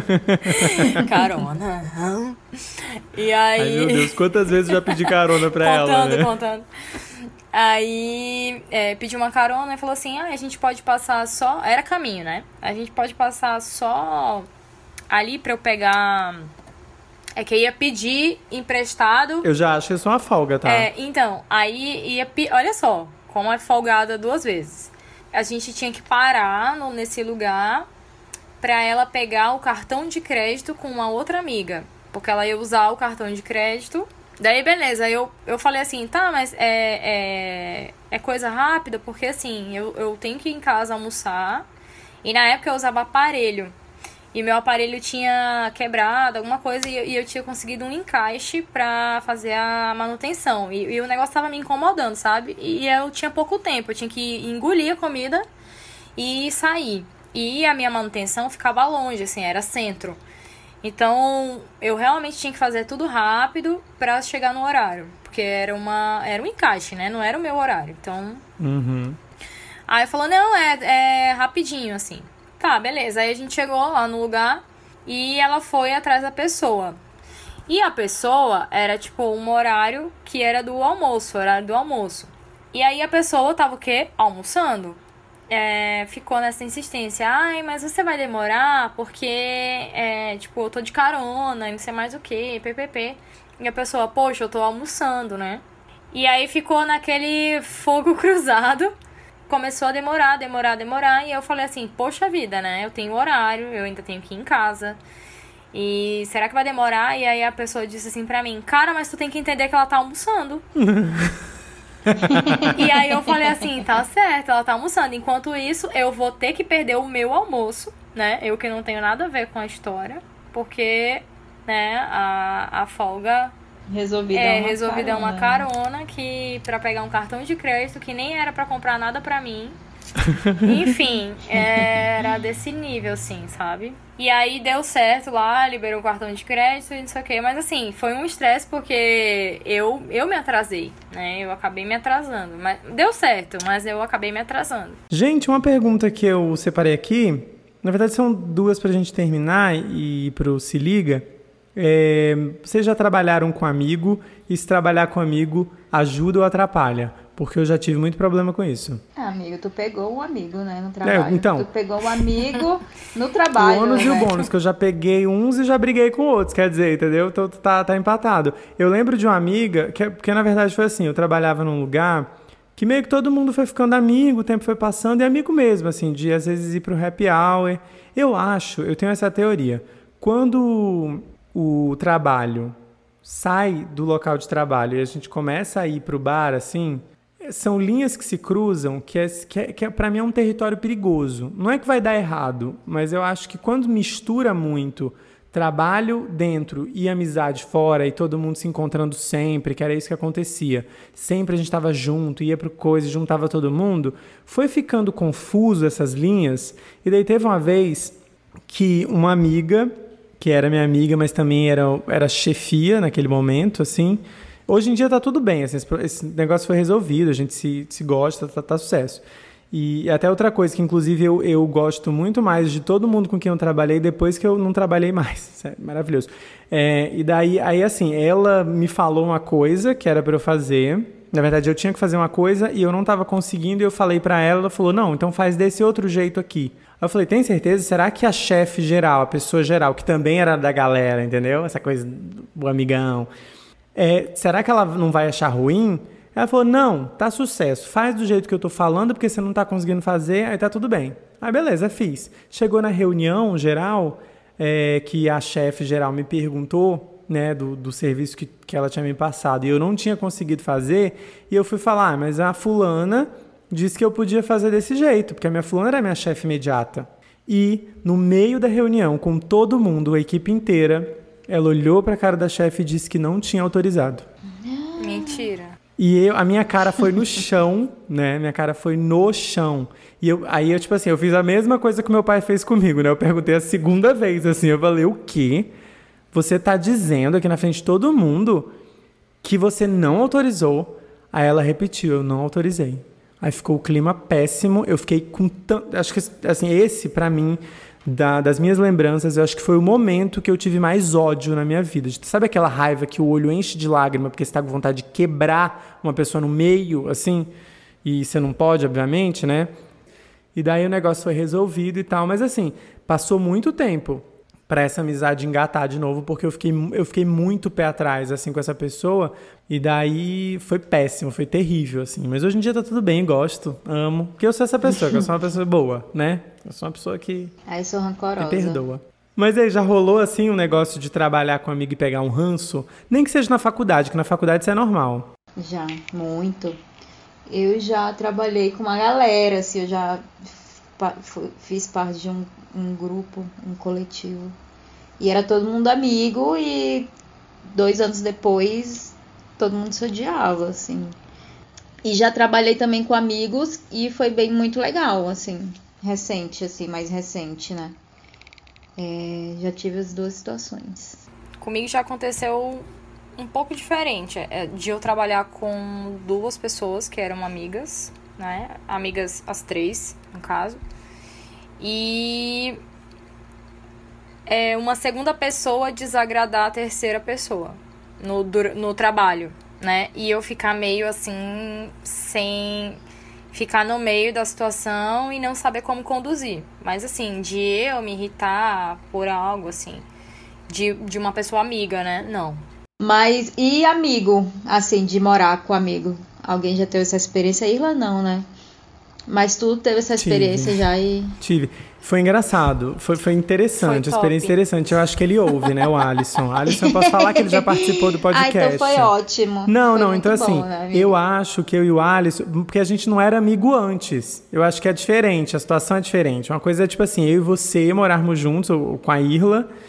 Carona. E aí... Ai, meu Deus, quantas vezes eu já pedi carona pra ela, contando, né? contando. Aí, é, pediu uma carona e falou assim, ah, a gente pode passar só... Era caminho, né? A gente pode passar só ali pra eu pegar... É que eu ia pedir emprestado. Eu já acho que isso é uma folga, tá? É, então, aí ia... pe- Olha só, como é folgada duas vezes. A gente tinha que parar no, nesse lugar pra ela pegar o cartão de crédito com uma outra amiga. Porque ela ia usar o cartão de crédito. Daí, beleza, aí eu, eu falei assim, tá, mas é, é, é coisa rápida, porque assim, eu, eu tenho que ir em casa almoçar. E na época eu usava aparelho. E meu aparelho tinha quebrado, alguma coisa, e eu, e eu tinha conseguido um encaixe pra fazer a manutenção. E, e o negócio tava me incomodando, sabe? E eu tinha pouco tempo, eu tinha que engolir a comida e sair. E a minha manutenção ficava longe, assim, era centro. Então, eu realmente tinha que fazer tudo rápido pra chegar no horário. Porque era, uma, era um encaixe, né? Não era o meu horário. Então, Uhum. aí falou, não, é, é rapidinho, assim. Tá, beleza. Aí a gente chegou lá no lugar e ela foi atrás da pessoa. E a pessoa era, tipo, um horário que era do almoço, horário do almoço. E aí a pessoa tava o quê? Almoçando. É, ficou nessa insistência. Ai, mas você vai demorar porque, é, tipo, eu tô de carona, não sei mais o que, ppp. E a pessoa, poxa, eu tô almoçando, né? E aí ficou naquele fogo cruzado. Começou a demorar, demorar, demorar. E eu falei assim, poxa vida, né? Eu tenho horário, eu ainda tenho que ir em casa. E será que vai demorar? E aí a pessoa disse assim pra mim, cara, mas tu tem que entender que ela tá almoçando. E aí eu falei assim, tá certo, ela tá almoçando. Enquanto isso, eu vou ter que perder o meu almoço, né? Eu que não tenho nada a ver com a história. Porque, né, a, a folga Resolvi é, dar uma resolvi carona. dar uma carona que, pra pegar um cartão de crédito que nem era pra comprar nada pra mim. Enfim, era desse nível, assim, sabe? E aí deu certo lá, liberou o cartão de crédito e não sei o que. Mas assim, foi um estresse porque eu, eu me atrasei, né? Eu acabei me atrasando. Mas deu certo, mas eu acabei me atrasando. Gente, uma pergunta que eu separei aqui, na verdade são duas pra gente terminar e ir pro Se Liga. É, vocês já trabalharam com amigo? E se trabalhar com amigo ajuda ou atrapalha? Porque eu já tive muito problema com isso. Ah, amigo, tu pegou um amigo, né, no trabalho. É, então, tu pegou um amigo no trabalho, o ônus né? e o bônus, que eu já peguei uns e já briguei com outros, quer dizer, entendeu? Então tá, tá empatado. Eu lembro de uma amiga, que, porque na verdade foi assim, eu trabalhava num lugar que meio que todo mundo foi ficando amigo, o tempo foi passando, e amigo mesmo, assim, de às vezes ir pro happy hour. Eu acho, eu tenho essa teoria, quando o trabalho sai do local de trabalho e a gente começa a ir pro bar, assim, são linhas que se cruzam que, é, que, é, que é, para mim é um território perigoso. Não é que vai dar errado, mas eu acho que quando mistura muito trabalho dentro e amizade fora e todo mundo se encontrando sempre, que era isso que acontecia, sempre a gente estava junto, ia para coisa, juntava todo mundo, foi ficando confuso essas linhas. E daí teve uma vez que uma amiga, que era minha amiga, mas também era, era chefia naquele momento, assim. Hoje em dia tá tudo bem, assim, esse negócio foi resolvido, a gente se, se gosta, tá, tá sucesso. E até outra coisa que, inclusive, eu, eu gosto muito mais de todo mundo com quem eu trabalhei depois que eu não trabalhei mais. É maravilhoso. É, e daí, aí, assim, ela me falou uma coisa que era para eu fazer. Na verdade, eu tinha que fazer uma coisa e eu não estava conseguindo. E eu falei para ela, ela falou, não, então faz desse outro jeito aqui. Aí eu falei, tem certeza? Será que a chefe geral, a pessoa geral, que também era da galera, entendeu? Essa coisa do amigão. É, será que ela não vai achar ruim? Ela falou, não, tá sucesso, faz do jeito que eu tô falando, porque você não tá conseguindo fazer, aí tá tudo bem. Aí beleza, fiz. Chegou na reunião geral, é, que a chefe geral me perguntou, né, do, do serviço que, que ela tinha me passado, e eu não tinha conseguido fazer, e eu fui falar, ah, mas a fulana disse que eu podia fazer desse jeito, porque a minha fulana era minha chefe imediata. E no meio da reunião, com todo mundo, a equipe inteira, ela olhou pra cara da chefe e disse que não tinha autorizado. Mentira. E eu, a minha cara foi no chão, né? Minha cara foi no chão. E eu, aí, eu, tipo assim, eu fiz a mesma coisa que meu pai fez comigo, né? Eu perguntei a segunda vez, assim, eu falei, o quê? Você tá dizendo aqui na frente de todo mundo que você não autorizou? Aí ela repetiu, eu não autorizei. Aí ficou o clima péssimo, eu fiquei com tanto... Acho que, assim, esse, pra mim... Da, das minhas lembranças, eu acho que foi o momento que eu tive mais ódio na minha vida. Sabe aquela raiva que o olho enche de lágrima porque você está com vontade de quebrar uma pessoa no meio, assim? E você não pode, obviamente, né? E daí o negócio foi resolvido e tal. Mas assim, passou muito tempo para essa amizade engatar de novo, porque eu fiquei, eu fiquei muito pé atrás, assim, com essa pessoa. E daí foi péssimo, foi terrível, assim. Mas hoje em dia tá tudo bem, gosto, amo. Porque eu sou essa pessoa, que eu sou uma pessoa boa, né? Eu sou uma pessoa que... Aí sou rancorosa. Me perdoa. Mas aí, já rolou, assim, um negócio de trabalhar com um amigo e pegar um ranço? Nem que seja na faculdade, que na faculdade isso é normal. Já, muito. Eu já trabalhei com uma galera, assim, eu já fiz parte de um, um grupo, um coletivo. E era todo mundo amigo e dois anos depois todo mundo se odiava, assim. E já trabalhei também com amigos e foi bem muito legal, assim, recente, assim, mais recente, né? É, já tive as duas situações. Comigo já aconteceu um pouco diferente, é, de eu trabalhar com duas pessoas que eram amigas, né? Amigas as três, no caso. E é, uma segunda pessoa desagradar a terceira pessoa no, no trabalho, né? E eu ficar meio assim, sem ficar no meio da situação e não saber como conduzir. Mas assim, de eu me irritar por algo assim, de, de uma pessoa amiga, né? Não. Mas e amigo, assim, de morar com amigo? Alguém já teve essa experiência? Irla não, né? Mas tu teve essa experiência Tive. já e... Tive. Foi engraçado, foi, foi interessante, foi experiência interessante. Eu acho que ele ouve, né, o Alisson. Alisson, eu posso falar que ele já participou do podcast. Ah, então foi ótimo. Não, foi não, então assim, bom, né, eu acho que eu e o Alisson, porque a gente não era amigo antes. Eu acho que é diferente, a situação é diferente. Uma coisa é tipo assim, eu e você morarmos juntos, ou, ou com a Irla,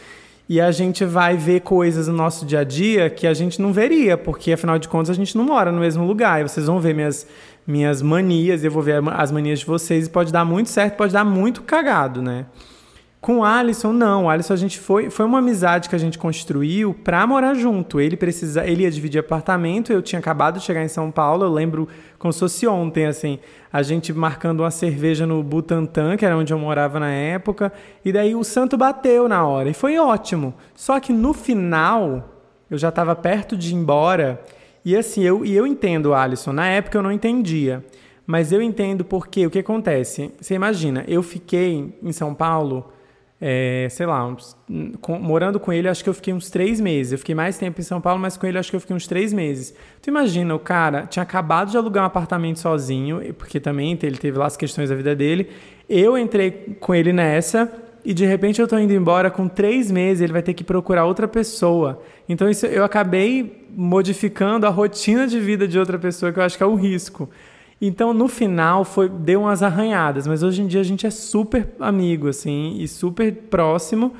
E a gente vai ver coisas no nosso dia a dia que a gente não veria, porque afinal de contas a gente não mora no mesmo lugar. E vocês vão ver minhas, minhas manias, eu vou ver as manias de vocês e pode dar muito certo, pode dar muito cagado, né? Com o Alisson, não. O Alisson, a gente foi, foi uma amizade que a gente construiu pra morar junto. Ele precisa, ele ia dividir apartamento, eu tinha acabado de chegar em São Paulo, eu lembro como se fosse ontem, assim, a gente marcando uma cerveja no Butantã, que era onde eu morava na época, e daí o santo bateu na hora, e foi ótimo. Só que no final, eu já estava perto de ir embora, e assim, eu, e eu entendo, Alisson, na época eu não entendia, mas eu entendo porque, o que acontece? Você imagina, eu fiquei em São Paulo... É, sei lá, uns, com, morando com ele, acho que eu fiquei uns três meses. Eu fiquei mais tempo em São Paulo, mas com ele acho que eu fiquei uns três meses. Tu imagina, o cara tinha acabado de alugar um apartamento sozinho, porque também ele teve lá as questões da vida dele. Eu entrei com ele nessa e de repente eu tô indo embora com três meses, ele vai ter que procurar outra pessoa. Então isso, eu acabei modificando a rotina de vida de outra pessoa, que eu acho que é o risco. Então, no final, foi, deu umas arranhadas, mas hoje em dia a gente é super amigo, assim, e super próximo,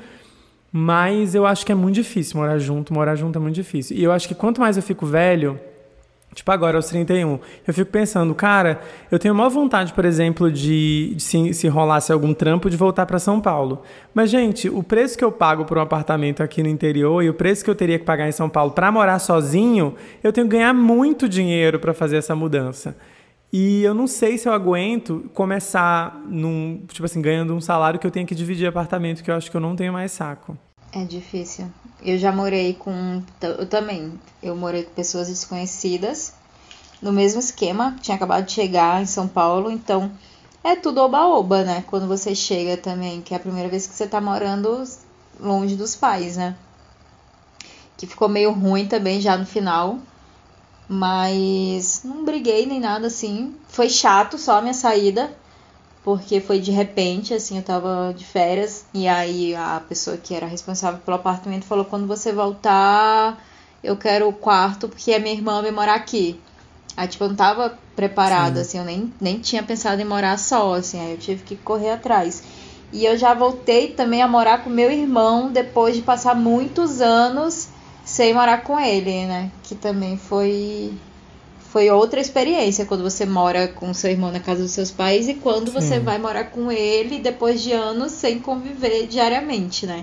mas eu acho que é muito difícil morar junto, morar junto é muito difícil. E eu acho que quanto mais eu fico velho, tipo agora aos trinta e um, eu fico pensando, cara, eu tenho maior vontade, por exemplo, de, de se, se rolasse algum trampo, de voltar para São Paulo. Mas, gente, o preço que eu pago por um apartamento aqui no interior e o preço que eu teria que pagar em São Paulo para morar sozinho, eu tenho que ganhar muito dinheiro para fazer essa mudança. E eu não sei se eu aguento começar num, tipo assim, ganhando um salário que eu tenho que dividir apartamento, que eu acho que eu não tenho mais saco. É difícil. Eu já morei com... Eu também. Eu morei com pessoas desconhecidas, no mesmo esquema. Tinha acabado de chegar em São Paulo, então é tudo oba-oba, né? Quando você chega também, que é a primeira vez que você tá morando longe dos pais, né? Que ficou meio ruim também já no final. Mas não briguei nem nada, assim. Foi chato só a minha saída, porque foi de repente, assim, eu tava de férias. E aí a pessoa que era responsável pelo apartamento falou, quando você voltar, eu quero o quarto, porque a minha irmã vai morar aqui. Aí, tipo, eu não tava preparada, assim, eu nem, nem tinha pensado em morar só, assim. Aí eu tive que correr atrás. E eu já voltei também a morar com meu irmão, depois de passar muitos anos... sem morar com ele, né? Que também foi, foi outra experiência quando você mora com seu irmão na casa dos seus pais e quando Sim. você vai morar com ele depois de anos sem conviver diariamente, né?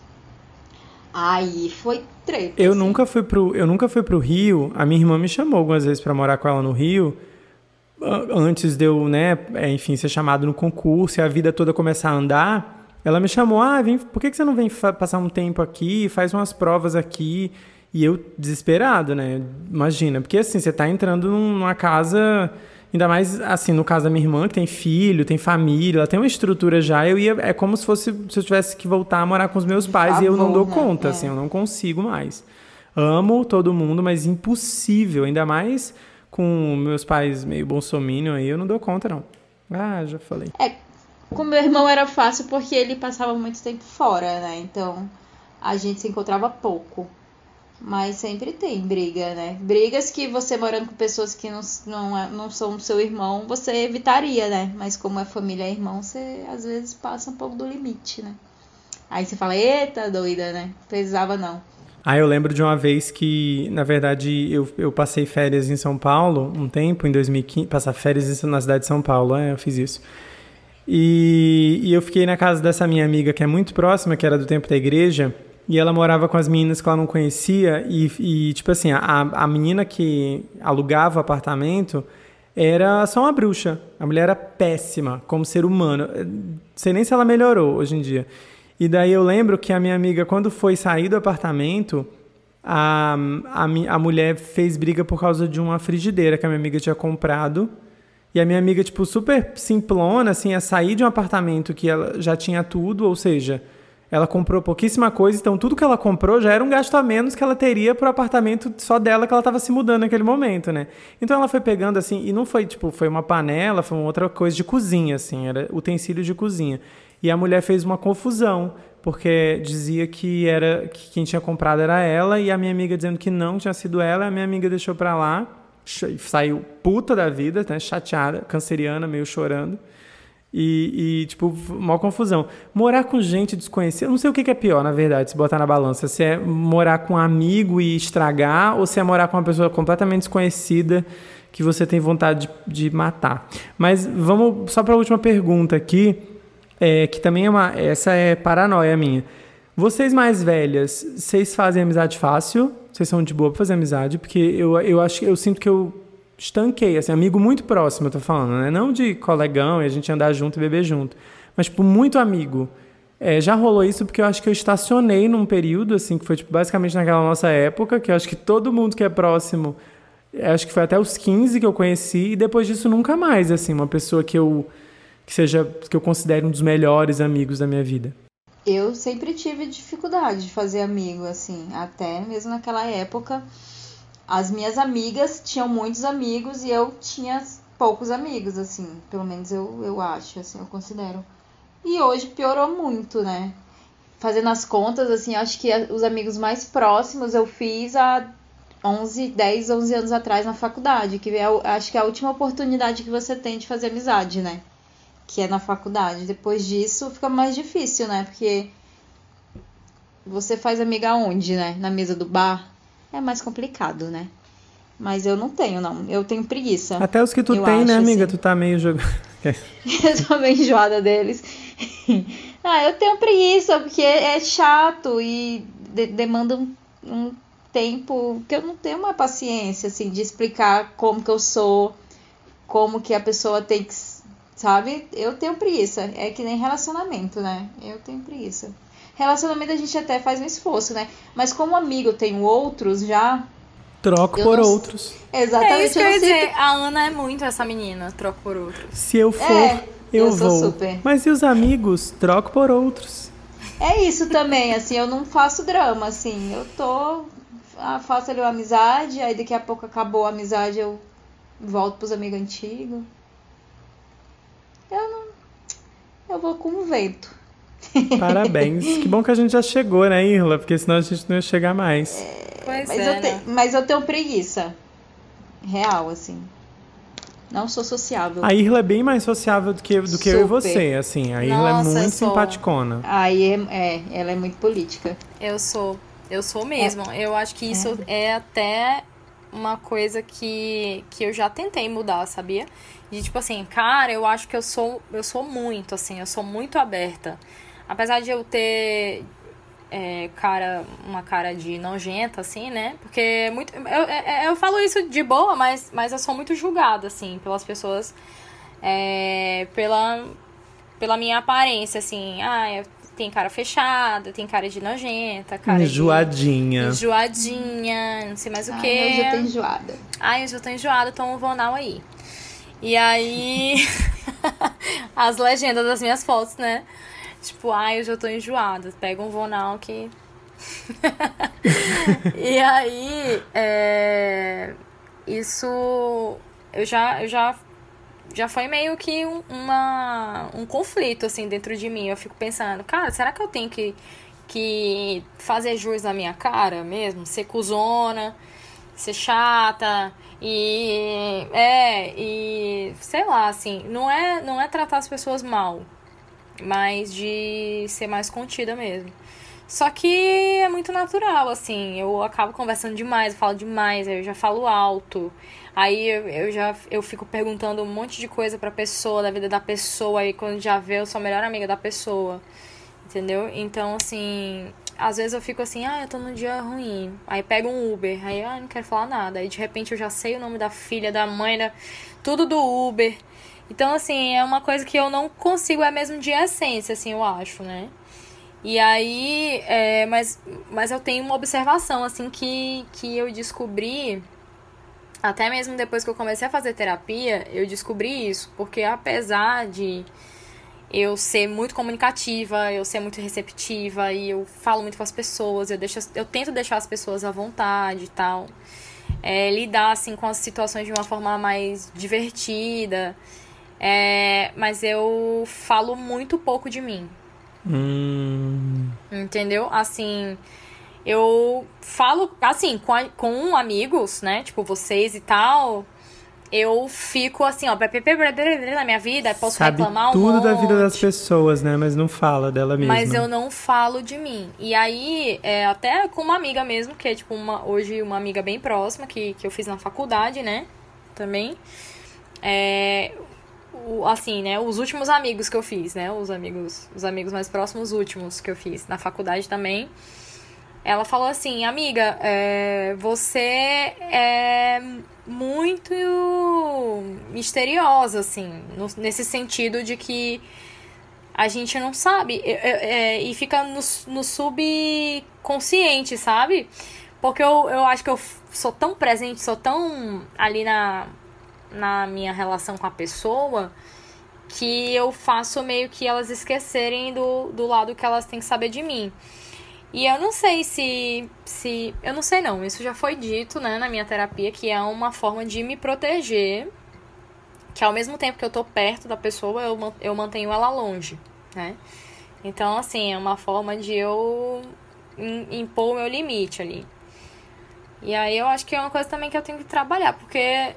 Aí foi treta. Eu, assim. nunca fui pro, eu nunca fui pro Rio. A minha irmã me chamou algumas vezes pra morar com ela no Rio. Antes de eu, né, enfim, ser chamado no concurso e a vida toda começar a andar... Ela me chamou, ah, vem, por que você não vem fa- passar um tempo aqui, faz umas provas aqui? E eu, desesperado, né? Imagina, porque assim, você tá entrando numa casa, ainda mais assim, no caso da minha irmã, que tem filho, tem família, ela tem uma estrutura já, eu ia, é como se fosse, se eu tivesse que voltar a morar com os meus pais, e eu não dou conta, assim, eu não consigo mais. Amo todo mundo, mas impossível, ainda mais com meus pais meio bolsominion aí, eu não dou conta, não. Ah, já falei. É. Com meu irmão era fácil porque ele passava muito tempo fora, né? Então a gente se encontrava pouco. Mas sempre tem briga, né? Brigas que você morando com pessoas que não, não, não são seu irmão, você evitaria, né? Mas como é família e irmão, você às vezes passa um pouco do limite, né? Aí você fala, eita, doida, né? Precisava não. Ah, eu lembro de uma vez que, na verdade, eu, eu passei férias em São Paulo um tempo, em dois mil e quinze. Passar férias na cidade de São Paulo, é, eu fiz isso. E, e eu fiquei na casa dessa minha amiga que é muito próxima, que era do tempo da igreja, e ela morava com as meninas que ela não conhecia, e, e tipo assim, a, a menina que alugava o apartamento era só uma bruxa. A mulher era péssima como ser humano. Não sei nem se ela melhorou hoje em dia. E daí eu lembro que a minha amiga, quando foi sair do apartamento, a, a, a mulher fez briga por causa de uma frigideira que a minha amiga tinha comprado. E a minha amiga, tipo, super simplona, assim, ia sair de um apartamento que ela já tinha tudo, ou seja, ela comprou pouquíssima coisa, então tudo que ela comprou já era um gasto a menos que ela teria pro apartamento só dela que ela estava se mudando naquele momento, né? Então ela foi pegando, assim, e não foi, tipo, foi uma panela, foi uma outra coisa de cozinha, assim, era utensílio de cozinha. E a mulher fez uma confusão, porque dizia que, era, que quem tinha comprado era ela, e a minha amiga dizendo que não tinha sido ela, a minha amiga deixou pra lá, saiu puta da vida, né, chateada, canceriana, meio chorando. E, e, tipo, uma confusão. Morar com gente desconhecida, eu não sei o que é pior, na verdade, se botar na balança. Se é morar com um amigo e estragar, ou se é morar com uma pessoa completamente desconhecida que você tem vontade de, de matar. Mas vamos só para a última pergunta aqui, é, que também é uma... Essa é paranoia minha. Vocês mais velhas, vocês fazem amizade fácil? Vocês são de boa pra fazer amizade? Porque eu, eu, acho, eu sinto que eu estanquei, assim, amigo muito próximo, eu tô falando, né? Não de colegão e a gente andar junto e beber junto, mas, tipo, muito amigo. É, já rolou isso porque eu acho que eu estacionei num período, assim, que foi, tipo, basicamente naquela nossa época, que eu acho que todo mundo que é próximo, acho que foi até os quinze que eu conheci, e depois disso nunca mais, assim, uma pessoa que eu, que seja, que eu considere um dos melhores amigos da minha vida. Eu sempre tive dificuldade de fazer amigo, assim, até mesmo naquela época. As minhas amigas tinham muitos amigos e eu tinha poucos amigos, assim, pelo menos eu, eu acho, assim, eu considero. E hoje piorou muito, né? Fazendo as contas, assim, acho que os amigos mais próximos eu fiz há onze, dez, onze anos atrás na faculdade, que é, acho que é a última oportunidade que você tem de fazer amizade, né? Que é na faculdade. Depois disso fica mais difícil, né? Porque você faz amiga onde, né? Na mesa do bar? É mais complicado, né? Mas eu não tenho, não. Eu tenho preguiça. Até os que tu eu tem, acho, né, amiga? Assim. Tu tá meio jogando. Eu tô meio enjoada deles. Ah, eu tenho preguiça, porque é chato e de- demanda um, um tempo que eu não tenho uma paciência, assim, de explicar como que eu sou, como que a pessoa tem que, sabe? Eu tenho preguiça. É que nem relacionamento, né? Eu tenho preguiça. Relacionamento a gente até faz um esforço, né? Mas como amigo eu tenho outros já... Troco eu por não- outros. Exatamente. É isso que eu eu ia não sei dizer. A Ana é muito essa menina, troco por outros. Se eu for, É, eu, eu sou vou. super. Mas e os amigos? Troco por outros. É isso também, assim, eu não faço drama, assim, eu tô, ah, faço ali uma amizade, aí daqui a pouco acabou a amizade, eu volto pros amigos antigos. Eu não, eu vou com o vento. Parabéns. Que bom que a gente já chegou, né, Irla? Porque senão a gente não ia chegar mais. Pois Mas, é, eu te- né? mas eu tenho preguiça, real, assim, não sou sociável. A Irla é bem mais sociável do que, do que eu e Super. você, assim. A Irla Nossa, é eu muito sou. simpaticona. Aí, é, é, ela é muito política. Eu sou. Eu sou mesmo. Eu acho que isso é até uma coisa que, que eu já tentei mudar, sabia? De tipo assim, cara, eu acho que eu sou, eu sou muito, assim, eu sou muito aberta. Apesar de eu ter é, cara, uma cara de nojenta, assim, né? Porque é muito, eu, eu, eu falo isso de boa, mas, mas eu sou muito julgada, assim, pelas pessoas, é, pela, pela minha aparência, assim. Ah, eu tem cara fechada, tem cara de nojenta, cara Enjoadinha. de enjoadinha, não sei mais o Ai, que. hoje eu tô enjoada. Ai, eu já tô enjoada, toma um Vonal aí. E aí, as legendas das minhas fotos, né? Tipo, ai, eu já tô enjoada. Pega um Vonal que... E aí, é... isso... Eu já, eu já, já foi meio que um, uma, um conflito, assim, dentro de mim. Eu fico pensando, cara, será que eu tenho que, que fazer jus na minha cara mesmo? Ser cuzona, ser chata... E é, e sei lá, assim, não é, não é tratar as pessoas mal, mas de ser mais contida mesmo. Só que é muito natural, assim, eu acabo conversando demais, eu falo demais, aí eu já falo alto. Aí eu, eu já eu fico perguntando um monte de coisa pra pessoa, da vida da pessoa, aí quando já vê, eu sou a melhor amiga da pessoa, entendeu? Então, assim, às vezes eu fico assim, ah, eu tô num dia ruim. Aí pego um Uber, aí, ah, não quero falar nada. Aí de repente eu já sei o nome da filha, da mãe, da... tudo do Uber. Então, assim, é uma coisa que eu não consigo, é mesmo de essência, assim, eu acho, né? E aí, é, mas, mas eu tenho uma observação, assim, que, que eu descobri, até mesmo depois que eu comecei a fazer terapia, eu descobri isso, porque apesar de eu ser muito comunicativa, eu ser muito receptiva e eu falo muito com as pessoas, eu, deixo, eu tento deixar as pessoas à vontade e tal, é, lidar, assim, com as situações de uma forma mais divertida, é, mas eu falo muito pouco de mim. Hum. Entendeu? Assim, eu falo, assim, com, a, com amigos, né? Tipo, vocês e tal. eu fico assim, ó, na minha vida, posso Sabe reclamar um tudo monte, da vida das pessoas, né? Mas não fala dela mesma. mas eu não falo de mim. E aí, é, até com uma amiga mesmo, que é tipo uma, hoje uma amiga bem próxima, que, que eu fiz na faculdade, né? Também. É, o, assim, né? Os últimos amigos que eu fiz, né? Os amigos, os amigos mais próximos, últimos que eu fiz na faculdade também. Ela falou assim, amiga, é, você é muito misteriosa, assim, no, nesse sentido de que a gente não sabe, é, é, e fica no, no subconsciente, sabe? Porque eu, eu acho que eu sou tão presente, sou tão ali na, na minha relação com a pessoa, que eu faço meio que elas esquecerem do, do lado que elas têm que saber de mim. E eu não sei se, se... Eu não sei não, isso já foi dito, né, na minha terapia, que é uma forma de me proteger, que ao mesmo tempo que eu tô perto da pessoa, eu, eu mantenho ela longe, né? Então, assim, é uma forma de eu impor o meu limite ali. E aí eu acho que é uma coisa também que eu tenho que trabalhar, porque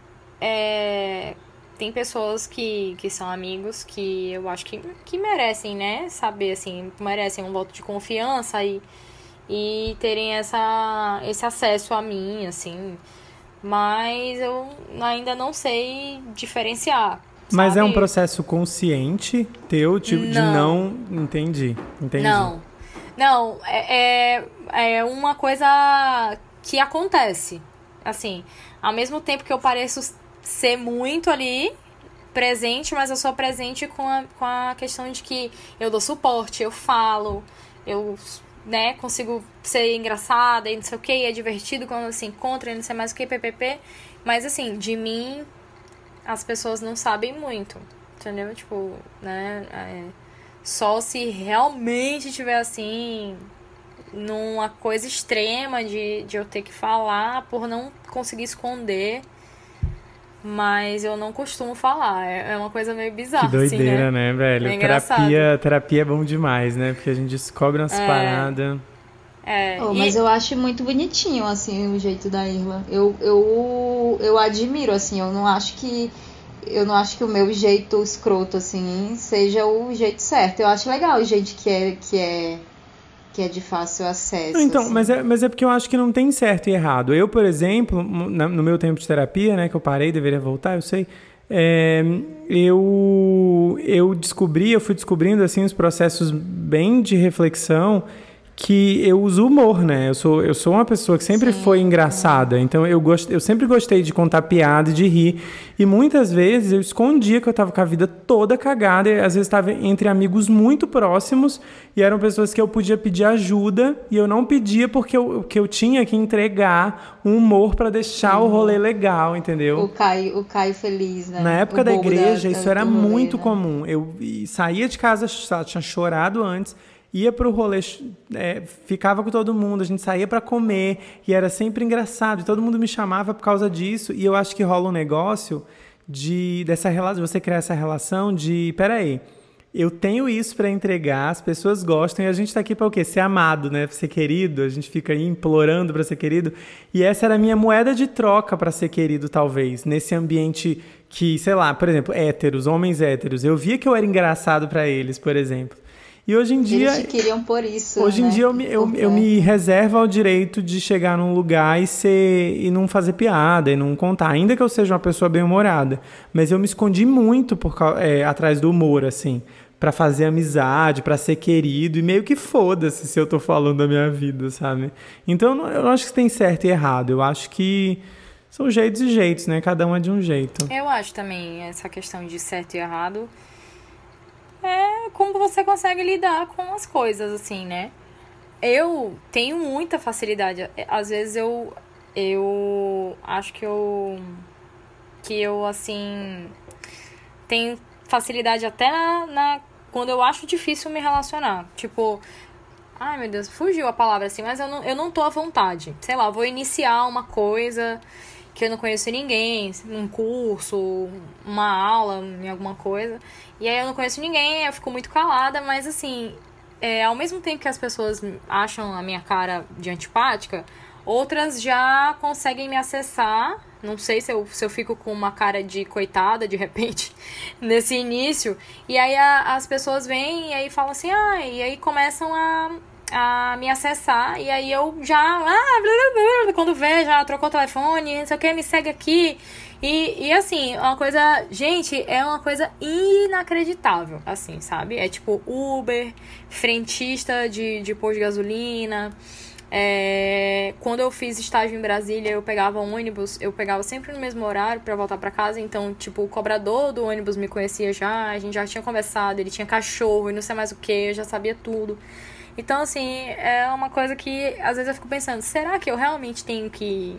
é, tem pessoas que, que são amigos que eu acho que, que merecem, né, saber, assim, merecem um voto de confiança e, e terem essa, esse acesso a mim, assim, mas eu ainda não sei diferenciar. Mas sabe? é um processo consciente teu, tipo, de não... Entendi, entendi. Não, não, é, é, é uma coisa que acontece, assim, ao mesmo tempo que eu pareço ser muito ali presente, mas eu sou presente com a, com a questão de que eu dou suporte, eu falo, eu, né, consigo ser engraçada e não sei o que, é divertido quando se encontra e não sei mais o que, ppp, mas assim, de mim as pessoas não sabem muito, entendeu? Tipo, né, é, só se realmente tiver assim, numa coisa extrema de, de eu ter que falar por não conseguir esconder. Mas eu não costumo falar. É uma coisa meio bizarra, que doideira, assim, né? né, velho? É terapia, terapia é bom demais, né? Porque a gente descobre umas é, paradas. É. Oh, e... Mas eu acho muito bonitinho, assim, o jeito da Irla. Eu, eu, eu admiro, assim, eu não acho que... Eu não acho que o meu jeito escroto, assim, seja o jeito certo. Eu acho legal gente que é... Que é... que é de fácil acesso. Então, assim. mas, é, mas é porque eu acho que não tem certo e errado. Eu, por exemplo, no meu tempo de terapia, né, que eu parei, deveria voltar, eu sei, é, eu, eu descobri, eu fui descobrindo, assim, os processos bem de reflexão, que eu uso humor, né? Eu sou, eu sou uma pessoa que sempre Sim. foi engraçada, então eu, gost, eu sempre gostei de contar piada e de rir, e muitas vezes eu escondia que eu estava com a vida toda cagada, e às vezes estava entre amigos muito próximos, e eram pessoas que eu podia pedir ajuda, e eu não pedia porque eu, que eu tinha que entregar um humor para deixar uhum. o rolê legal, entendeu? O Caio, o Caio feliz, né? Na época o da igreja, da, isso era rolê, muito né? comum. Eu saía de casa, tinha chorado antes, ia pro rolê, é, ficava com todo mundo, a gente saía para comer, e era sempre engraçado, e todo mundo me chamava por causa disso, e eu acho que rola um negócio de, dessa relação, de você criar essa relação de, peraí, eu tenho isso para entregar, as pessoas gostam, e a gente tá aqui para o quê? Ser amado, né? Pra ser querido, a gente fica aí implorando para ser querido, e essa era a minha moeda de troca para ser querido, talvez, nesse ambiente que, sei lá, por exemplo, héteros, homens héteros, eu via que eu era engraçado para eles, por exemplo. E hoje em dia... Eles te queriam por isso, Hoje né? em dia eu me, eu, eu me reservo ao direito de chegar num lugar e, ser, e não fazer piada, e não contar. Ainda que eu seja uma pessoa bem-humorada. Mas eu me escondi muito por, é, atrás do humor, assim. Pra fazer amizade, pra ser querido. E meio que foda-se se eu tô falando da minha vida, sabe? Então eu não, eu não acho que tem certo e errado. Eu acho que são jeitos e jeitos, né? Cada um é de um jeito. Eu acho também essa questão de certo e errado... É como você consegue lidar com as coisas, assim, né? Eu tenho muita facilidade. Às vezes eu... Eu acho que eu... Que eu, assim... Tenho facilidade até na... na quando eu acho difícil me relacionar. Tipo... Ai, meu Deus, fugiu a palavra assim. Mas eu não, eu não tô à vontade. Sei lá, eu vou iniciar uma coisa... que eu não conheço ninguém, um curso, uma aula, em alguma coisa. E aí eu não conheço ninguém, eu fico muito calada, mas assim, é, ao mesmo tempo que as pessoas acham a minha cara de antipática, outras já conseguem me acessar Não sei se eu, se eu fico com uma cara de coitada, de repente, nesse início. E aí a, as pessoas vêm e aí falam assim, ah, e aí começam a, a me acessar. E aí eu já, ah, blá, blá, blá, quando vê, já trocou o telefone, não sei o que, me segue aqui. E, e assim, uma coisa, gente, é uma coisa inacreditável, assim, sabe? É tipo Uber, frentista de, de posto de gasolina. É, quando eu fiz estágio em Brasília, eu pegava ônibus, eu pegava sempre no mesmo horário pra voltar pra casa, então, tipo, o cobrador do ônibus me conhecia já, a gente já tinha conversado, ele tinha cachorro e não sei mais o que, eu já sabia tudo. Então, assim, é uma coisa que às vezes eu fico pensando, será que eu realmente tenho que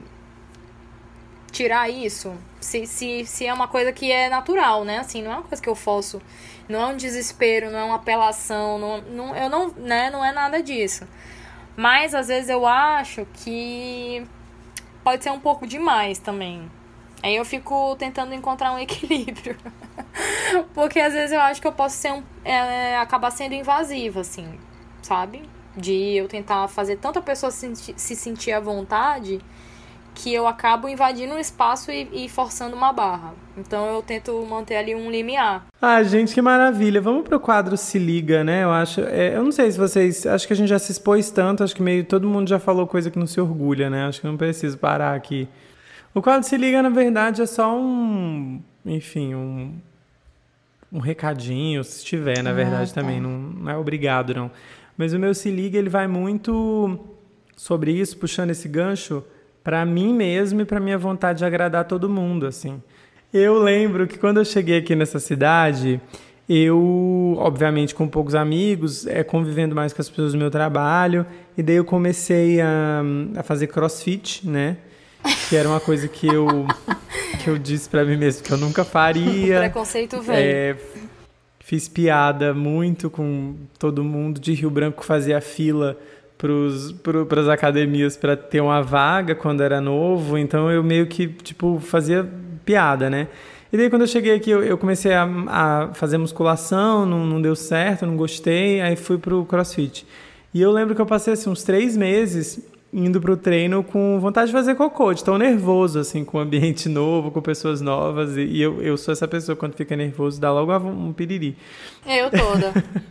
tirar isso? Se, se, se é uma coisa que é natural, né? Assim, não é uma coisa que eu forço, não é um desespero, não é uma apelação, não, não, eu não, né, não é nada disso. Mas, às vezes, eu acho que pode ser um pouco demais também. Aí eu fico tentando encontrar um equilíbrio. Porque, às vezes, eu acho que eu posso ser um, é, acabar sendo invasiva, assim, sabe? De eu tentar fazer tanta pessoa se, se sentir à vontade que eu acabo invadindo um espaço e, e forçando uma barra. Então eu tento manter ali um limiar. Ah, gente, que maravilha. Vamos pro quadro Se Liga, né? Eu acho... É, eu não sei se vocês... Acho que a gente já se expôs tanto, acho que meio todo mundo já falou coisa que não se orgulha, né? Acho que não preciso parar aqui. O quadro Se Liga, na verdade, é só um... Enfim, um... Um recadinho, se tiver, na verdade, ah, tá. também. Não, não é obrigado, não. Mas o meu Se Liga, ele vai muito sobre isso, puxando esse gancho para mim mesmo e para minha vontade de agradar todo mundo, assim. Eu lembro que quando eu cheguei aqui nessa cidade, eu, obviamente, com poucos amigos, é, convivendo mais com as pessoas do meu trabalho, e daí eu comecei a, a fazer crossfit, né? Que era uma coisa que eu, que eu disse para mim mesmo que eu nunca faria. Preconceito velho. É, fiz piada muito com todo mundo de Rio Branco que fazia fila para as academias para ter uma vaga quando era novo, então eu meio que tipo fazia piada, né? E daí quando eu cheguei aqui eu, eu comecei a, a fazer musculação, não, não deu certo, não gostei, aí fui pro CrossFit. E eu lembro que eu passei assim, uns três meses indo pro treino com vontade de fazer cocô, de tão nervoso, assim, com um ambiente novo, com pessoas novas, e, e eu, eu sou essa pessoa, quando fica nervoso, dá logo um piriri. Eu toda.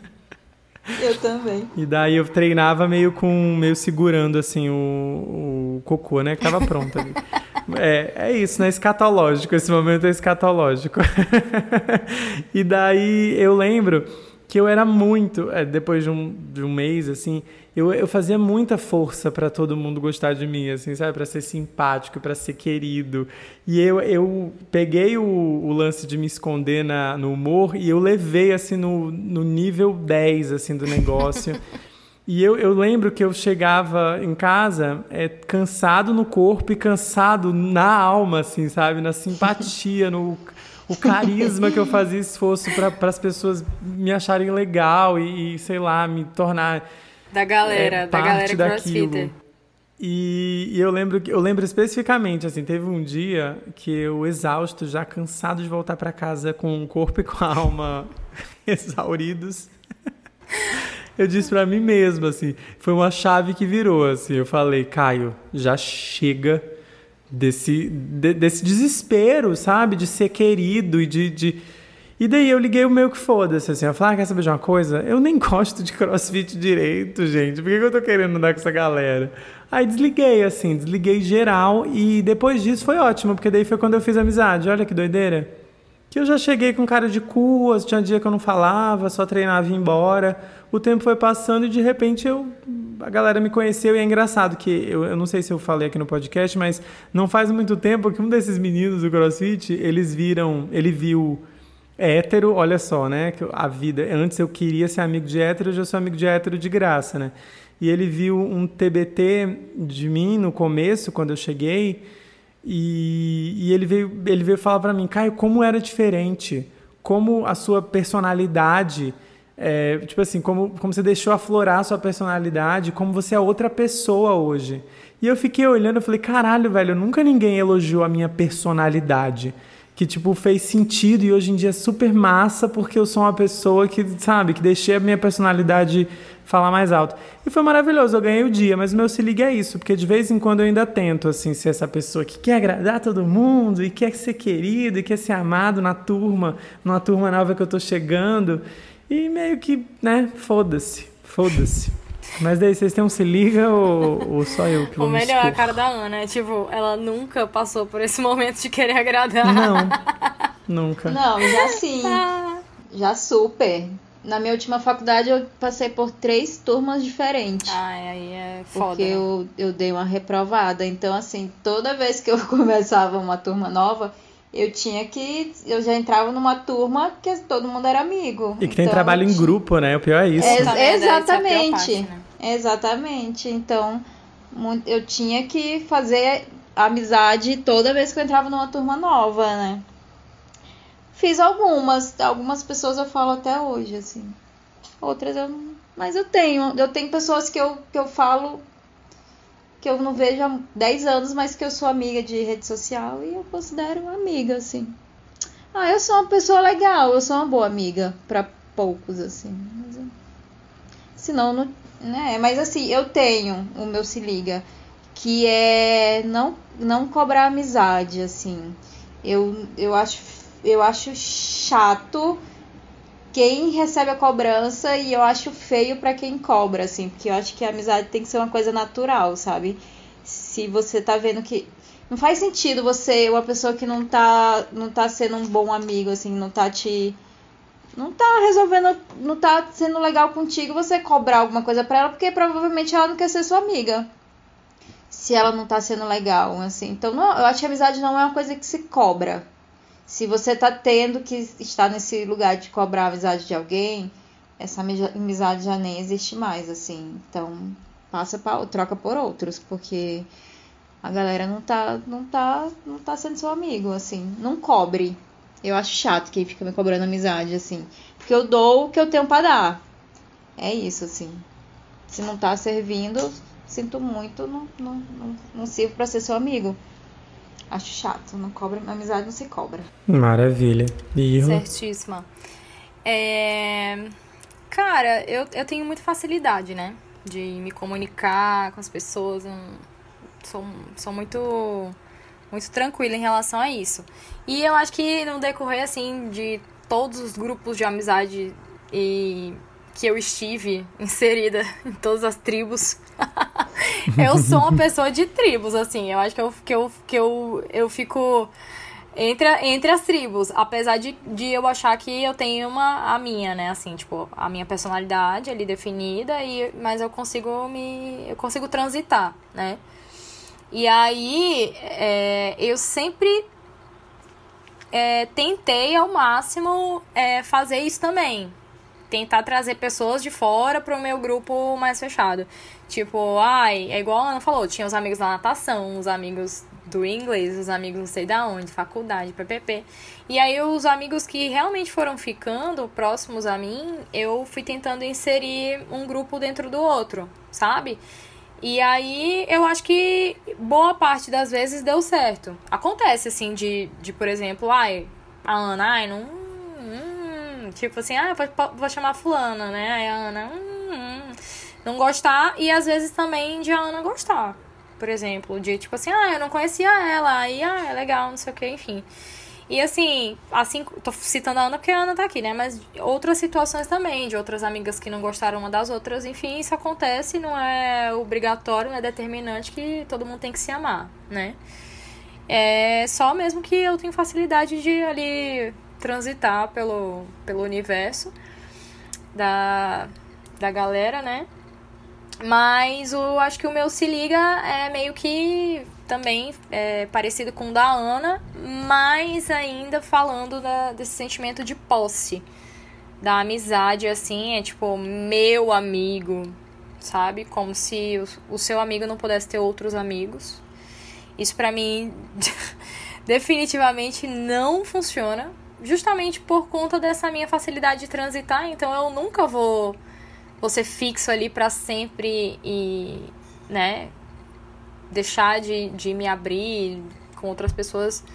Eu também. E daí eu treinava meio com, meio segurando, assim, o, o cocô, né? Que tava pronto ali. É, é isso, né? Escatológico, esse momento é escatológico. E daí eu lembro que eu era muito, é, depois de um, de um mês, assim, eu, eu fazia muita força para todo mundo gostar de mim, assim, sabe? Para ser simpático, para ser querido. E eu, eu peguei o, o lance de me esconder na, no humor e eu levei, assim, no, no nível dez, assim, do negócio. E eu, eu lembro que eu chegava em casa é, cansado no corpo e cansado na alma, assim, sabe? Na simpatia, no... O carisma que eu fazia esforço para as pessoas me acharem legal e, e, sei lá, me tornar da galera, é, da galera crossfitter. E, e eu lembro eu lembro especificamente, assim, teve um dia que eu, exausto, já cansado de voltar para casa com o corpo e com a alma exauridos, eu disse para mim mesmo, assim, foi uma chave que virou, assim, eu falei, Caio, já chega Desse, de, desse desespero, sabe? De ser querido e de, de... E daí eu liguei o meu que foda-se, assim. Eu falei, ah, quer saber de uma coisa? Eu nem gosto de crossfit direito, gente. Por que, que eu tô querendo andar com essa galera? Aí desliguei, assim. Desliguei geral. E depois disso foi ótimo, porque daí foi quando eu fiz amizade. Olha que doideira. Que eu já cheguei com cara de cu, tinha dia que eu não falava, só treinava e ia embora. O tempo foi passando e de repente eu, a galera me conheceu e é engraçado que, eu, eu não sei se eu falei aqui no podcast, mas não faz muito tempo que um desses meninos do CrossFit, eles viram, ele viu hétero, olha só, né, que a vida, antes eu queria ser amigo de hétero, hoje eu sou amigo de hétero de graça, né, e ele viu um T B T de mim no começo, quando eu cheguei, E, e ele, veio, ele veio falar para mim, Caio, como era diferente, como a sua personalidade, é, tipo assim, como, como você deixou aflorar a sua personalidade, como você é outra pessoa hoje. E eu fiquei olhando e falei, caralho, velho, nunca ninguém elogiou a minha personalidade. que, tipo, fez sentido e hoje em dia é super massa porque eu sou uma pessoa que, sabe, que deixei a minha personalidade falar mais alto. E foi maravilhoso, eu ganhei o dia, mas o meu se liga é isso, porque de vez em quando eu ainda tento, assim, ser essa pessoa que quer agradar todo mundo e quer ser querido e quer ser amado na turma, numa turma nova que eu tô chegando. E meio que, né, foda-se, foda-se. Mas daí, vocês têm um se liga ou, ou só eu que vou O me melhor é a expor? cara da Ana, é tipo, ela nunca passou por esse momento de querer agradar. Não, nunca. Não, já sim. Já super. Na minha última faculdade eu passei por três turmas diferentes. Ai, aí é foda. Porque né? eu, eu dei uma reprovada. Então, assim, toda vez que eu começava uma turma nova, eu tinha que... Eu já entrava numa turma que todo mundo era amigo. E que tem Então, trabalho em tinha- grupo, né? O pior é isso. Ex- Tá vendo? Essa é a pior exatamente. parte, né? Exatamente. Então, mu- eu tinha que fazer amizade toda vez que eu entrava numa turma nova, né? Fiz algumas, algumas pessoas eu falo até hoje, assim. Outras eu não... Mas eu tenho, eu tenho pessoas que eu, que eu falo que eu não vejo há dez anos, mas que eu sou amiga de rede social e eu considero uma amiga, assim. Ah, eu sou uma pessoa legal, eu sou uma boa amiga pra poucos, assim. Mas eu... Senão, não, né? Mas assim, eu tenho o meu se liga, que é não, não cobrar amizade, assim. Eu, eu, acho, eu acho chato quem recebe a cobrança e eu acho feio pra quem cobra, assim. Porque eu acho que a amizade tem que ser uma coisa natural, sabe? Se você tá vendo que... Não faz sentido você, uma pessoa que não tá, não tá sendo um bom amigo, assim, não tá te... Não tá resolvendo, não tá sendo legal contigo, você cobrar alguma coisa pra ela, porque provavelmente ela não quer ser sua amiga. Se ela não tá sendo legal, assim. Então, não, eu acho que a amizade não é uma coisa que se cobra. Se você tá tendo que estar nesse lugar de cobrar a amizade de alguém, essa amizade já nem existe mais, assim. Então, passa pra, troca por outros, porque a galera não tá, não tá, não tá sendo seu amigo, assim. Não cobre. Eu acho chato quem fica me cobrando amizade, assim. Porque eu dou o que eu tenho pra dar. É isso, assim. Se não tá servindo, sinto muito, não, não, não, não sirvo pra ser seu amigo. Acho chato. Não cobra, amizade não se cobra. Maravilha. E Irla? Certíssima. É... Cara, eu, eu tenho muita facilidade, né? De me comunicar com as pessoas. Eu sou, sou muito, muito tranquila em relação a isso. E eu acho que no decorrer, assim, de todos os grupos de amizade e que eu estive inserida em todas as tribos, eu sou uma pessoa de tribos, assim. Eu acho que eu, que eu, que eu, eu fico entre, entre as tribos, apesar de, de eu achar que eu tenho uma, a minha, né? Assim, tipo, a minha personalidade ali definida, e, mas eu consigo me... eu consigo transitar, né? E aí, é, eu sempre é, tentei ao máximo é, fazer isso também. Tentar trazer pessoas de fora pro meu grupo mais fechado. Tipo, ai, é igual a Ana falou, tinha os amigos da natação, os amigos do inglês, os amigos não sei da onde, faculdade, P P P. E aí os amigos que realmente foram ficando próximos a mim, eu fui tentando inserir um grupo dentro do outro, sabe? E aí eu acho que boa parte das vezes deu certo. Acontece, assim, de, de por exemplo, ai, a Ana, ai, não... Hum, tipo assim, ah, vou, vou chamar fulana, né? Aí a Ana, hum, hum, não gostar, e às vezes também de a Ana gostar. Por exemplo, de tipo assim, ah, eu não conhecia ela, aí, ah, é legal, não sei o que, enfim. E assim, assim, tô citando a Ana porque a Ana tá aqui, né? Mas outras situações também, de outras amigas que não gostaram uma das outras, enfim, isso acontece, não é obrigatório, não é determinante que todo mundo tem que se amar, né? É só mesmo que eu tenho facilidade de ali transitar pelo, pelo universo da, da galera, né? Mas eu acho que o meu se liga é meio que também é parecido com o da Ana, mas ainda falando da, desse sentimento de posse, da amizade, assim, é tipo, meu amigo, sabe? Como se o, o seu amigo não pudesse ter outros amigos. Isso pra mim definitivamente não funciona, justamente por conta dessa minha facilidade de transitar, então eu nunca vou... você fixo ali pra sempre e, né, deixar de, de me abrir com outras pessoas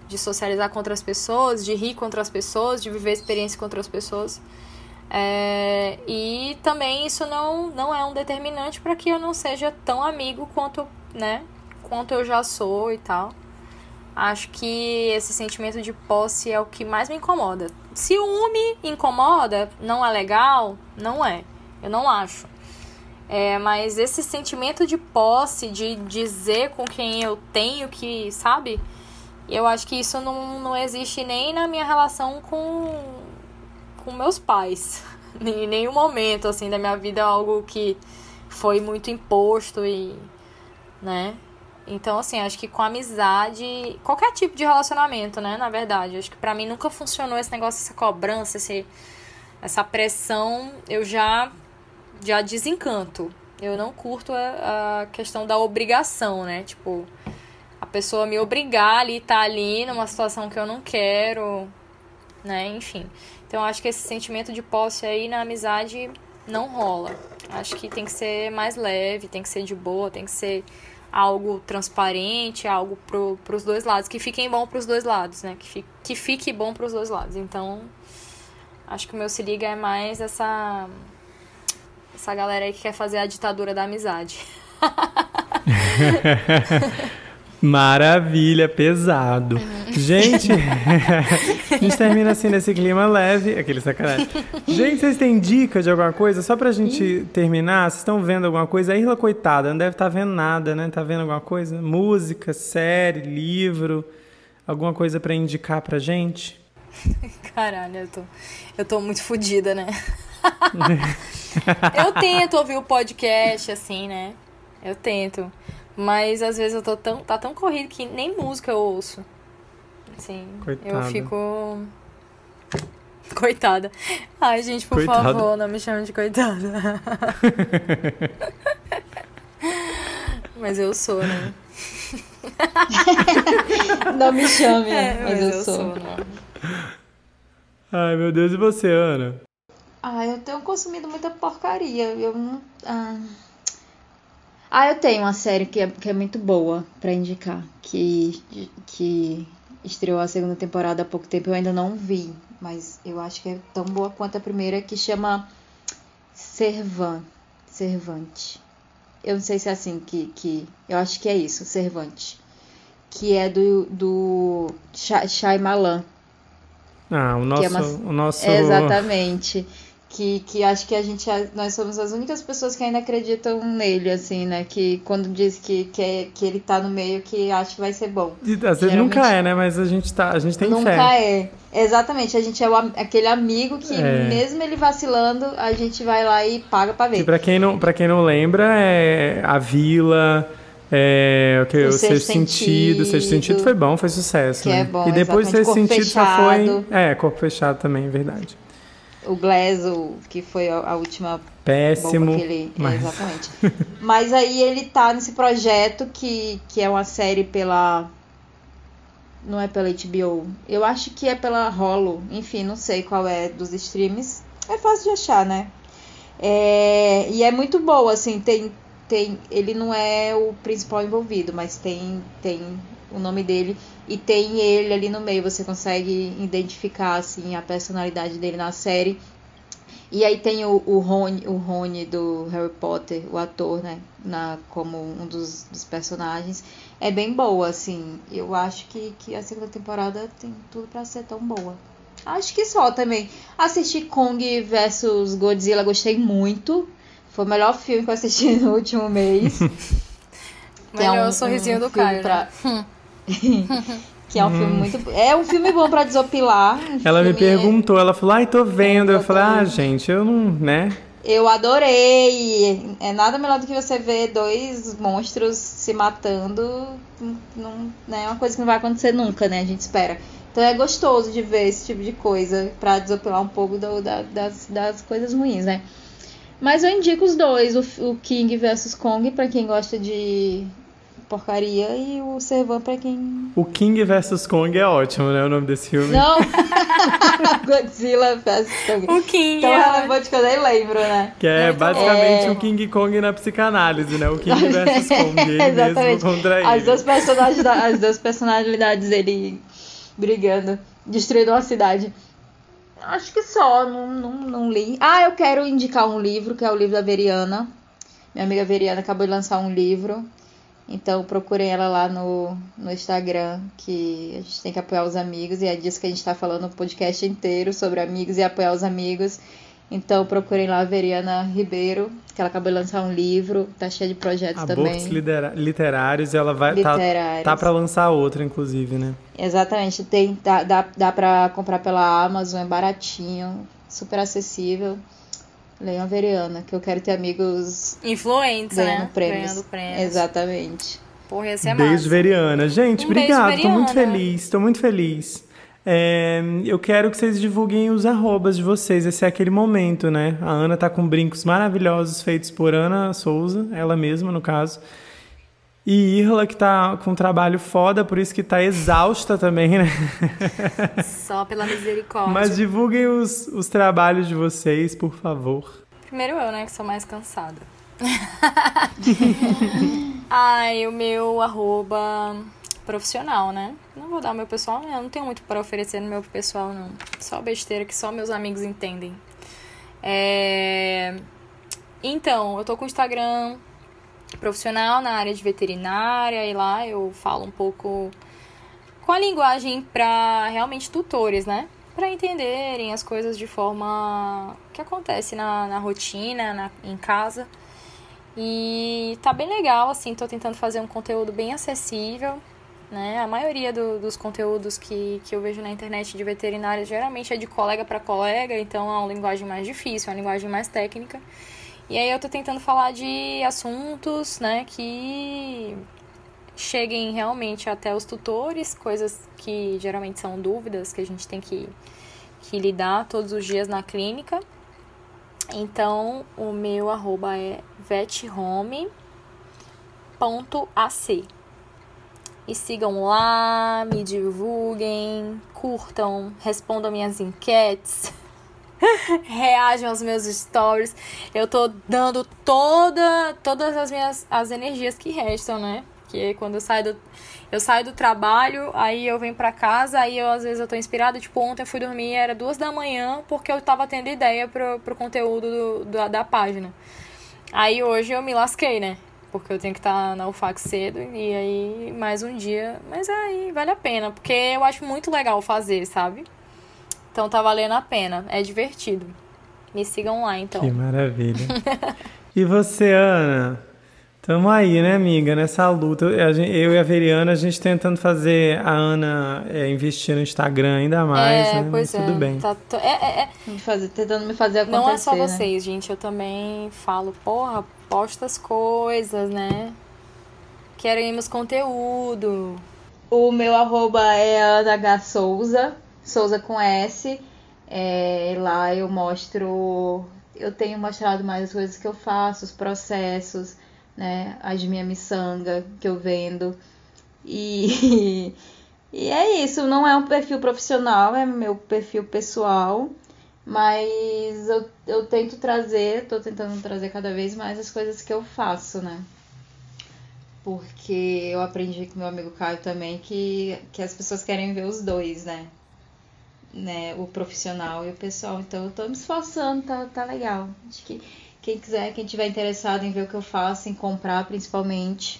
de socializar com outras pessoas, de rir com outras pessoas, de viver experiência com outras pessoas. É, e também isso não, não é um determinante para que eu não seja tão amigo quanto, né, quanto eu já sou e tal. Acho que esse sentimento de posse é o que mais me incomoda. Ciúme incomoda? Não é legal? Não é. Eu não acho. É, mas esse sentimento de posse, de dizer com quem eu tenho que, sabe? Eu acho que isso não, não existe nem na minha relação com, com meus pais. Em nenhum momento, assim, da minha vida, algo que foi muito imposto e, né? Então, assim, acho que com amizade, qualquer tipo de relacionamento, né, na verdade, acho que pra mim nunca funcionou esse negócio, essa cobrança, esse, essa pressão, eu já, já desencanto. Eu não curto a, a questão da obrigação, né, tipo, a pessoa me obrigar ali, tá ali numa situação que eu não quero, né, enfim. Então, acho que esse sentimento de posse aí na amizade não rola. Acho que tem que ser mais leve, tem que ser de boa, tem que ser algo transparente, algo pro, pros dois lados, que fiquem bom pros dois lados, né? Que fique, que fique bom pros dois lados. Então, acho que o meu se liga é mais essa, essa galera aí que quer fazer a ditadura da amizade. Maravilha, pesado. Gente, a gente termina assim nesse clima leve. Aquele sacanagem. Gente, vocês têm dica de alguma coisa? Só pra gente terminar, vocês estão vendo alguma coisa? A Irla, coitada, não deve estar vendo nada, né? Tá vendo alguma coisa? Música, série, livro? Alguma coisa pra indicar pra gente? Caralho, eu tô, eu tô muito fodida, né? Eu tento ouvir o podcast, assim, né? Eu tento. Mas às vezes eu tô tão, tá tão corrido que nem música eu ouço. Assim, coitada. Eu fico... Coitada. Ai, gente, por coitada. Favor, não me chame de coitada. Mas eu sou, né? Não me chame, é, mas, mas eu, eu sou. sou né? Ai, meu Deus, e você, Ana? Ah, eu tenho consumido muita porcaria. Eu não... Ah... Ah, eu tenho uma série que é, que é muito boa pra indicar, que, que estreou a segunda temporada há pouco tempo, eu ainda não vi, mas eu acho que é tão boa quanto a primeira, que chama Servan, Servante. Eu não sei se é assim que... que eu acho que é isso, Servante. Que é do, do Shyamalan. Ah, o nosso... É uma, o nosso... Exatamente. Que, que acho que a gente, nós somos as únicas pessoas que ainda acreditam nele, assim, né? Que quando diz que, que, é, que ele tá no meio, que acha que vai ser bom. Às vezes Geralmente, nunca é, né? Mas a gente, tá, a gente tem nunca fé. Nunca é. Exatamente. A gente é o, aquele amigo que, é. mesmo ele vacilando, a gente vai lá e paga pra ver. E pra quem não, pra quem não lembra, é A Vila... É, okay, o, o Sexto Sentido. O Sexto Sentido foi bom, foi sucesso. Que né? é bom, e depois o Sexto Sentido fechado. só foi... É, Corpo Fechado também, verdade. O Glass, que foi a última péssimo bomba que ele... mas... É, exatamente. Mas aí ele tá nesse projeto que, que é uma série pela... Não é pela H B O. Eu acho que é pela Hulu. Enfim, não sei qual é dos streams. É fácil de achar, né? É... E é muito boa, assim. Tem, tem... Ele não é o principal envolvido, mas tem, tem o nome dele... E tem ele ali no meio, você consegue identificar assim, a personalidade dele na série. E aí tem o, o, Rony, o Rony do Harry Potter, o ator, né? Na, como um dos, dos personagens. É bem boa, assim. Eu acho que, que a segunda temporada tem tudo pra ser tão boa. Acho que só também. Assisti Kong versus Godzilla, gostei muito. Foi o melhor filme que eu assisti no último mês. Melhor é um, sorrisinho um do Caio, pra... né? Que é um hum. filme muito... É um filme bom pra desopilar. Um ela me perguntou, é... ela falou, ai, tô vendo. Eu, eu falei, ah, gente, eu não, né? Eu adorei. É nada melhor do que você ver dois monstros se matando. Não, né? É uma coisa que não vai acontecer nunca, né? A gente espera. Então é gostoso de ver esse tipo de coisa pra desopilar um pouco do, da, das, das coisas ruins, né? Mas eu indico os dois, o, o King versus Kong, pra quem gosta de... porcaria, e o Servan pra quem... O King versus Kong é ótimo, né? O nome desse filme. Não! Godzilla versus Kong. O King então, é... Então, relevante que eu nem lembro, né? Que é basicamente o é... um King Kong na psicanálise, né? O King versus Kong, ele exatamente. mesmo contra ele. As duas, personagens, as duas personalidades dele brigando, destruindo uma cidade. Acho que só, não, não, não li. Ah, eu quero indicar um livro, que é o livro da Veriana. Minha amiga Veriana acabou de lançar um livro. Então procurem ela lá no, no Instagram, que a gente tem que apoiar os amigos. E é disso que a gente está falando o podcast inteiro, sobre amigos e apoiar os amigos. Então procurem lá a Veriana Ribeiro, que ela acabou de lançar um livro, tá cheia de projetos também. Abortos literários, ela vai literários. tá, tá para lançar outro, inclusive, né? Exatamente, tem, dá, dá, dá para comprar pela Amazon, é baratinho, super acessível. Leiam a Veriana, que eu quero ter amigos influentes, ganhando né? prêmios. Ganhando prêmios. Exatamente. Porra, ia ser massa. Beijo, Veriana. Gente, um obrigado, beijo, tô muito Veriana. feliz, tô muito feliz. É, eu quero que vocês divulguem os arrobas de vocês, esse é aquele momento, né? A Ana tá com brincos maravilhosos feitos por Ana Souza, ela mesma, no caso. E Irla, que tá com um trabalho foda, por isso que tá exausta também, né? Só pela misericórdia. Mas divulguem os, os trabalhos de vocês, por favor. Primeiro eu, né, que sou mais cansada. Ai, o meu arroba profissional, né? Não vou dar o meu pessoal, né? Eu não tenho muito para oferecer no meu pessoal, não. Só besteira que só meus amigos entendem. É... Então, eu tô com o Instagram profissional na área de veterinária e lá eu falo um pouco com a linguagem para realmente tutores, né? Para entenderem as coisas de forma que acontece na, na rotina, na, em casa. E tá bem legal, assim, tô tentando fazer um conteúdo bem acessível, né? A maioria do, dos conteúdos que, que eu vejo na internet de veterinária geralmente é de colega para colega, então é uma linguagem mais difícil, é uma linguagem mais técnica. E aí eu tô tentando falar de assuntos, né, que cheguem realmente até os tutores, coisas que geralmente são dúvidas que a gente tem que, que lidar todos os dias na clínica. Então, o meu arroba é vethome ponto a c. E sigam lá, me divulguem, curtam, respondam minhas enquetes, reajam aos meus stories. Eu tô dando toda, todas as minhas as energias que restam, né? Porque quando eu saio do, eu saio do trabalho, aí eu venho pra casa, aí eu às vezes eu tô inspirada. Tipo, ontem eu fui dormir, era duas da manhã, porque eu tava tendo ideia pro, pro conteúdo do, do, da página. Aí hoje eu me lasquei, né? Porque eu tenho que estar na U F A C cedo, e aí mais um dia. Mas aí vale a pena, porque eu acho muito legal fazer, sabe? Então tá valendo a pena, é divertido. Me sigam lá, então. Que maravilha. E você, Ana? Tamo aí, né, amiga, nessa luta. Eu e a Veriana, a gente tentando fazer a Ana é, investir no Instagram ainda mais, é, né? Pois Mas é, tudo bem. Tá, é, é, é. Me fazer, tentando me fazer acontecer, não é só né? vocês, gente. Eu também falo, porra, posta as coisas, né? Queremos conteúdo. O meu arroba é Ana H. Souza, Souza com S. É, lá eu mostro, eu tenho mostrado mais as coisas que eu faço, os processos, né? As de minha miçanga que eu vendo. E, e é isso, não é um perfil profissional, é meu perfil pessoal. Mas eu, eu tento trazer, tô tentando trazer cada vez mais as coisas que eu faço, né? Porque eu aprendi com meu amigo Caio também que, que as pessoas querem ver os dois, né? né? O profissional e o pessoal. Então eu tô me esforçando, tá, tá legal. Acho que quem quiser, quem tiver interessado em ver o que eu faço, em comprar principalmente,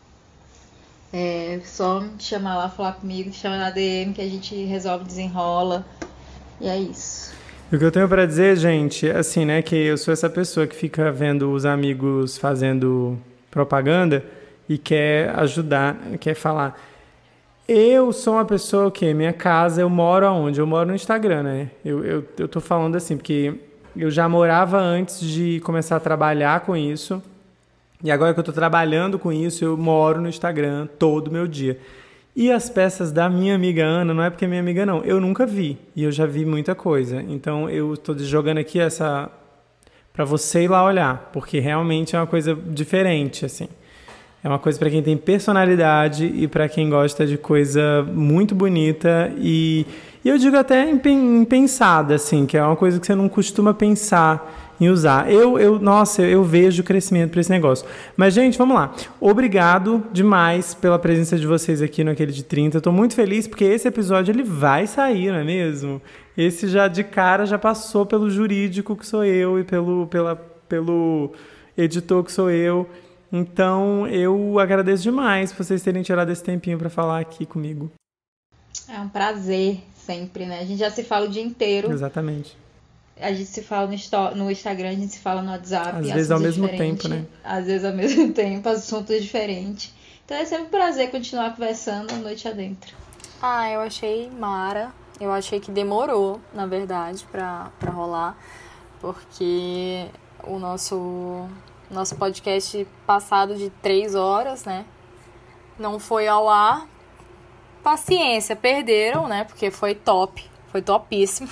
é só me chamar lá, falar comigo, chama na D M que a gente resolve, desenrola. E é isso. O que eu tenho pra dizer, gente, assim, né, que eu sou essa pessoa que fica vendo os amigos fazendo propaganda e quer ajudar, quer falar. Eu sou uma pessoa que, minha casa, eu moro aonde? Eu moro no Instagram, né? Eu, eu, eu tô falando assim, porque eu já morava antes de começar a trabalhar com isso. E agora que eu tô trabalhando com isso, eu moro no Instagram todo meu dia. E as peças da minha amiga Ana, não é porque é minha amiga não, eu nunca vi. E eu já vi muita coisa. Então eu tô jogando aqui essa pra você ir lá olhar, porque realmente é uma coisa diferente, assim. É uma coisa para quem tem personalidade e para quem gosta de coisa muito bonita. E, E eu digo até impensada, assim, que é uma coisa que você não costuma pensar em usar. Eu, eu nossa, eu vejo crescimento para esse negócio. Mas, gente, vamos lá. Obrigado demais pela presença de vocês aqui no Aquele de trinta. Eu tô muito feliz porque esse episódio ele vai sair, não é mesmo? Esse já de cara já passou pelo jurídico que sou eu e pelo, pela, pelo editor que sou eu. Então, eu agradeço demais por vocês terem tirado esse tempinho para falar aqui comigo. É um prazer sempre, né? A gente já se fala o dia inteiro. Exatamente. A gente se fala no, no Instagram, a gente se fala no WhatsApp. Às vezes ao mesmo tempo, né? Às vezes ao mesmo tempo, assuntos diferentes. Então é sempre um prazer continuar conversando a noite adentro. Ah, eu achei mara. Eu achei que demorou, na verdade, pra, pra rolar. Porque o nosso... Nosso podcast passado de três horas, né? Não foi ao ar. Paciência, perderam, né? Porque foi top. Foi topíssimo.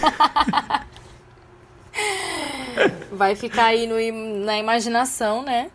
Vai ficar aí no, na imaginação, né?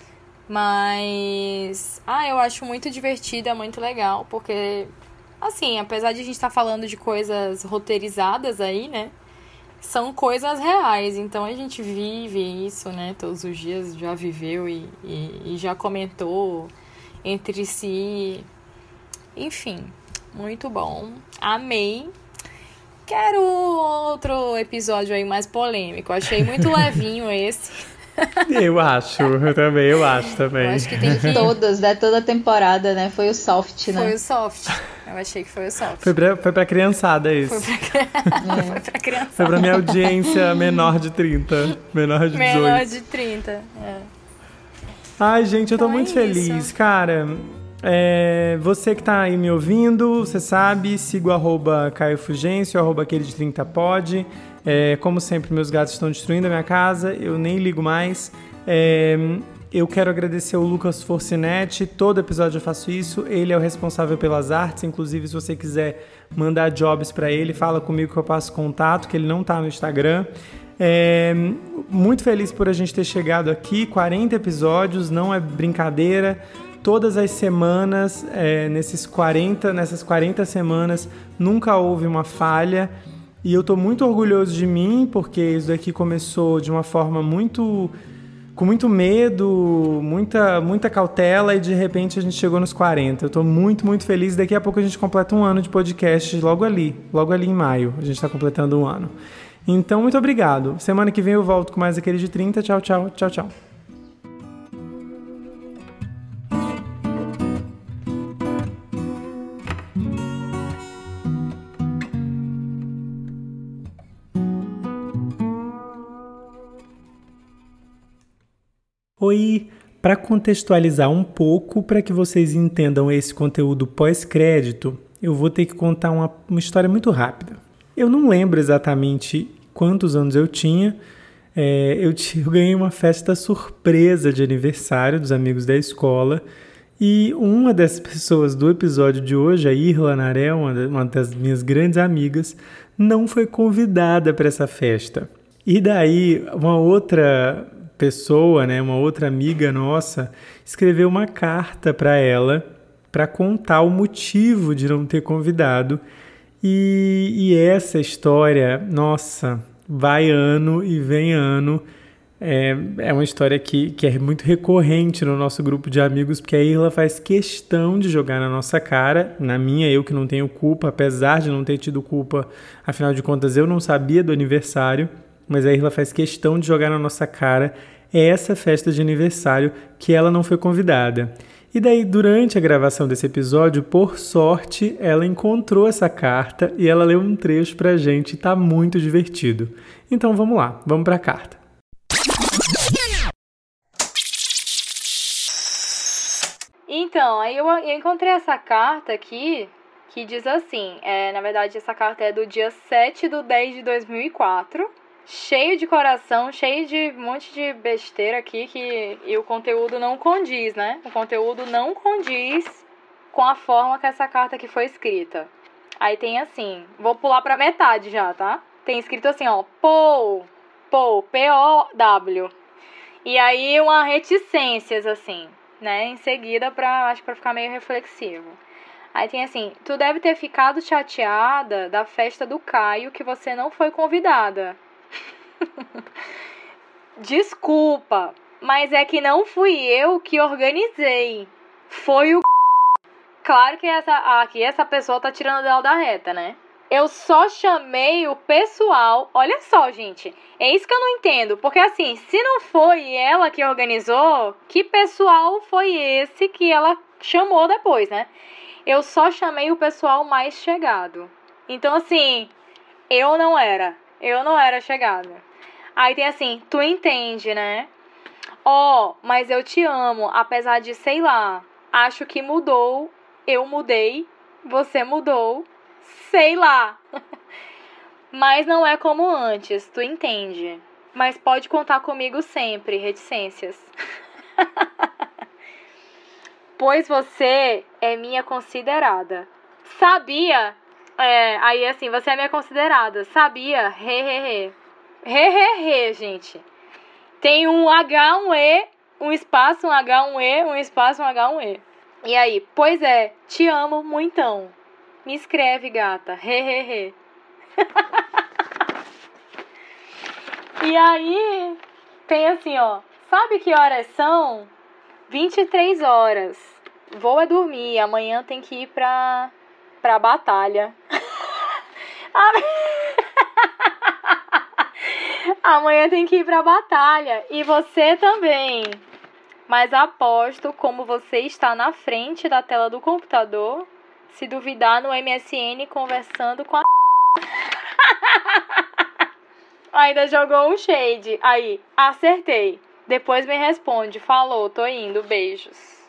Mas... Ah, eu acho muito divertida, muito legal. Porque, assim, apesar de a gente estar falando de coisas roteirizadas aí, né? São coisas reais, então a gente vive isso, né, todos os dias, já viveu e, e, e já comentou entre si. Enfim, muito bom. Amei. Quero outro episódio aí mais polêmico. Achei muito levinho esse. Eu acho, eu também, eu acho também. Eu acho que tem que... Todas, né? Toda a temporada, né? Foi o soft, né? Foi o soft. Eu achei que foi o soft. Foi pra, foi pra criançada isso. Foi pra, é. Foi pra criançada. Foi pra minha audiência menor de trinta. Menor de dezoito. Menor de trinta, é. Ai, gente, eu tô então muito é feliz. Isso. Cara, é, você que tá aí me ouvindo, você sabe, siga o arroba Caio Fugêncio, arroba aquele de trinta pod. É, como sempre, meus gatos estão destruindo a minha casa, eu nem ligo mais. É, eu quero agradecer ao Lucas Forcinetti, todo episódio eu faço isso, ele é o responsável pelas artes, inclusive se você quiser mandar jobs para ele, fala comigo que eu passo contato, que ele não tá no Instagram. É, muito feliz por a gente ter chegado aqui, quarenta episódios, não é brincadeira. Todas as semanas, é, nesses quarenta, nessas quarenta semanas, nunca houve uma falha. E eu tô muito orgulhoso de mim, porque isso daqui começou de uma forma muito... com muito medo, muita, muita cautela, e de repente a gente chegou nos quarenta. Eu tô muito, muito feliz. Daqui a pouco a gente completa um ano de podcast, logo ali, logo ali em maio. A gente tá completando um ano. Então, muito obrigado. Semana que vem eu volto com mais aquele de trinta. Tchau, tchau, tchau, tchau. Oi! Para contextualizar um pouco, para que vocês entendam esse conteúdo pós-crédito, eu vou ter que contar uma, uma história muito rápida. Eu não lembro exatamente quantos anos eu tinha. É, eu, t- eu ganhei uma festa surpresa de aniversário dos amigos da escola e uma das pessoas do episódio de hoje, a Irla Naré, uma, uma das minhas grandes amigas, não foi convidada para essa festa. E daí, uma outra... pessoa, né, uma outra amiga nossa, escreveu uma carta para ela para contar o motivo de não ter convidado. E, e essa história, nossa, vai ano e vem ano. É, é uma história que, que é muito recorrente no nosso grupo de amigos, porque a Irla faz questão de jogar na nossa cara, na minha, eu que não tenho culpa, apesar de não ter tido culpa, afinal de contas eu não sabia do aniversário. Mas a Irla faz questão de jogar na nossa cara essa festa de aniversário que ela não foi convidada. E daí, durante a gravação desse episódio, por sorte, ela encontrou essa carta e ela leu um trecho pra gente, tá muito divertido. Então vamos lá, vamos pra carta. Então, aí eu, eu encontrei essa carta aqui, que diz assim, é, na verdade essa carta é do dia sete de dez de dois mil e quatro, cheio de coração, cheio de um monte de besteira aqui, que, e o conteúdo não condiz, né? O conteúdo não condiz com a forma que essa carta aqui foi escrita. Aí tem assim, vou pular pra metade já, tá? Tem escrito assim, ó, Pou, Pou, P O W. E aí uma reticências, assim, né? Em seguida, pra, acho que pra ficar meio reflexivo. Aí tem assim, tu deve ter ficado chateada da festa do Caio que você não foi convidada. Desculpa, mas é que não fui eu que organizei. Foi o... Claro que essa, aqui essa pessoa tá tirando dela da reta, né? Eu só chamei o pessoal... Olha só, gente. É isso que eu não entendo. Porque assim, se não foi ela que organizou, que pessoal foi esse que ela chamou depois, né? Eu só chamei o pessoal mais chegado. Então, assim, eu não era. Eu não era chegada. Aí tem assim, tu entende, né? Ó, oh, mas eu te amo, apesar de, sei lá, acho que mudou, eu mudei, você mudou, sei lá. Mas não é como antes, tu entende. Mas pode contar comigo sempre, reticências. Pois você é minha considerada. Sabia? É, aí assim, você é minha considerada. Sabia? He, he, he. He, he, he, gente. Tem um H, um E, um espaço, um H, um E, um espaço, um H, um E. E aí? Pois é, te amo muitão. Me escreve, gata. He, he, he. E aí, tem assim, ó. Sabe que horas são? vinte e três horas. Vou é dormir. Amanhã tem que ir pra, pra batalha. Amanhã tem que ir pra batalha. E você também. Mas aposto, como você está na frente da tela do computador, se duvidar no M S N conversando com a... Ainda jogou um shade. Aí, acertei. Depois me responde. Falou, tô indo. Beijos.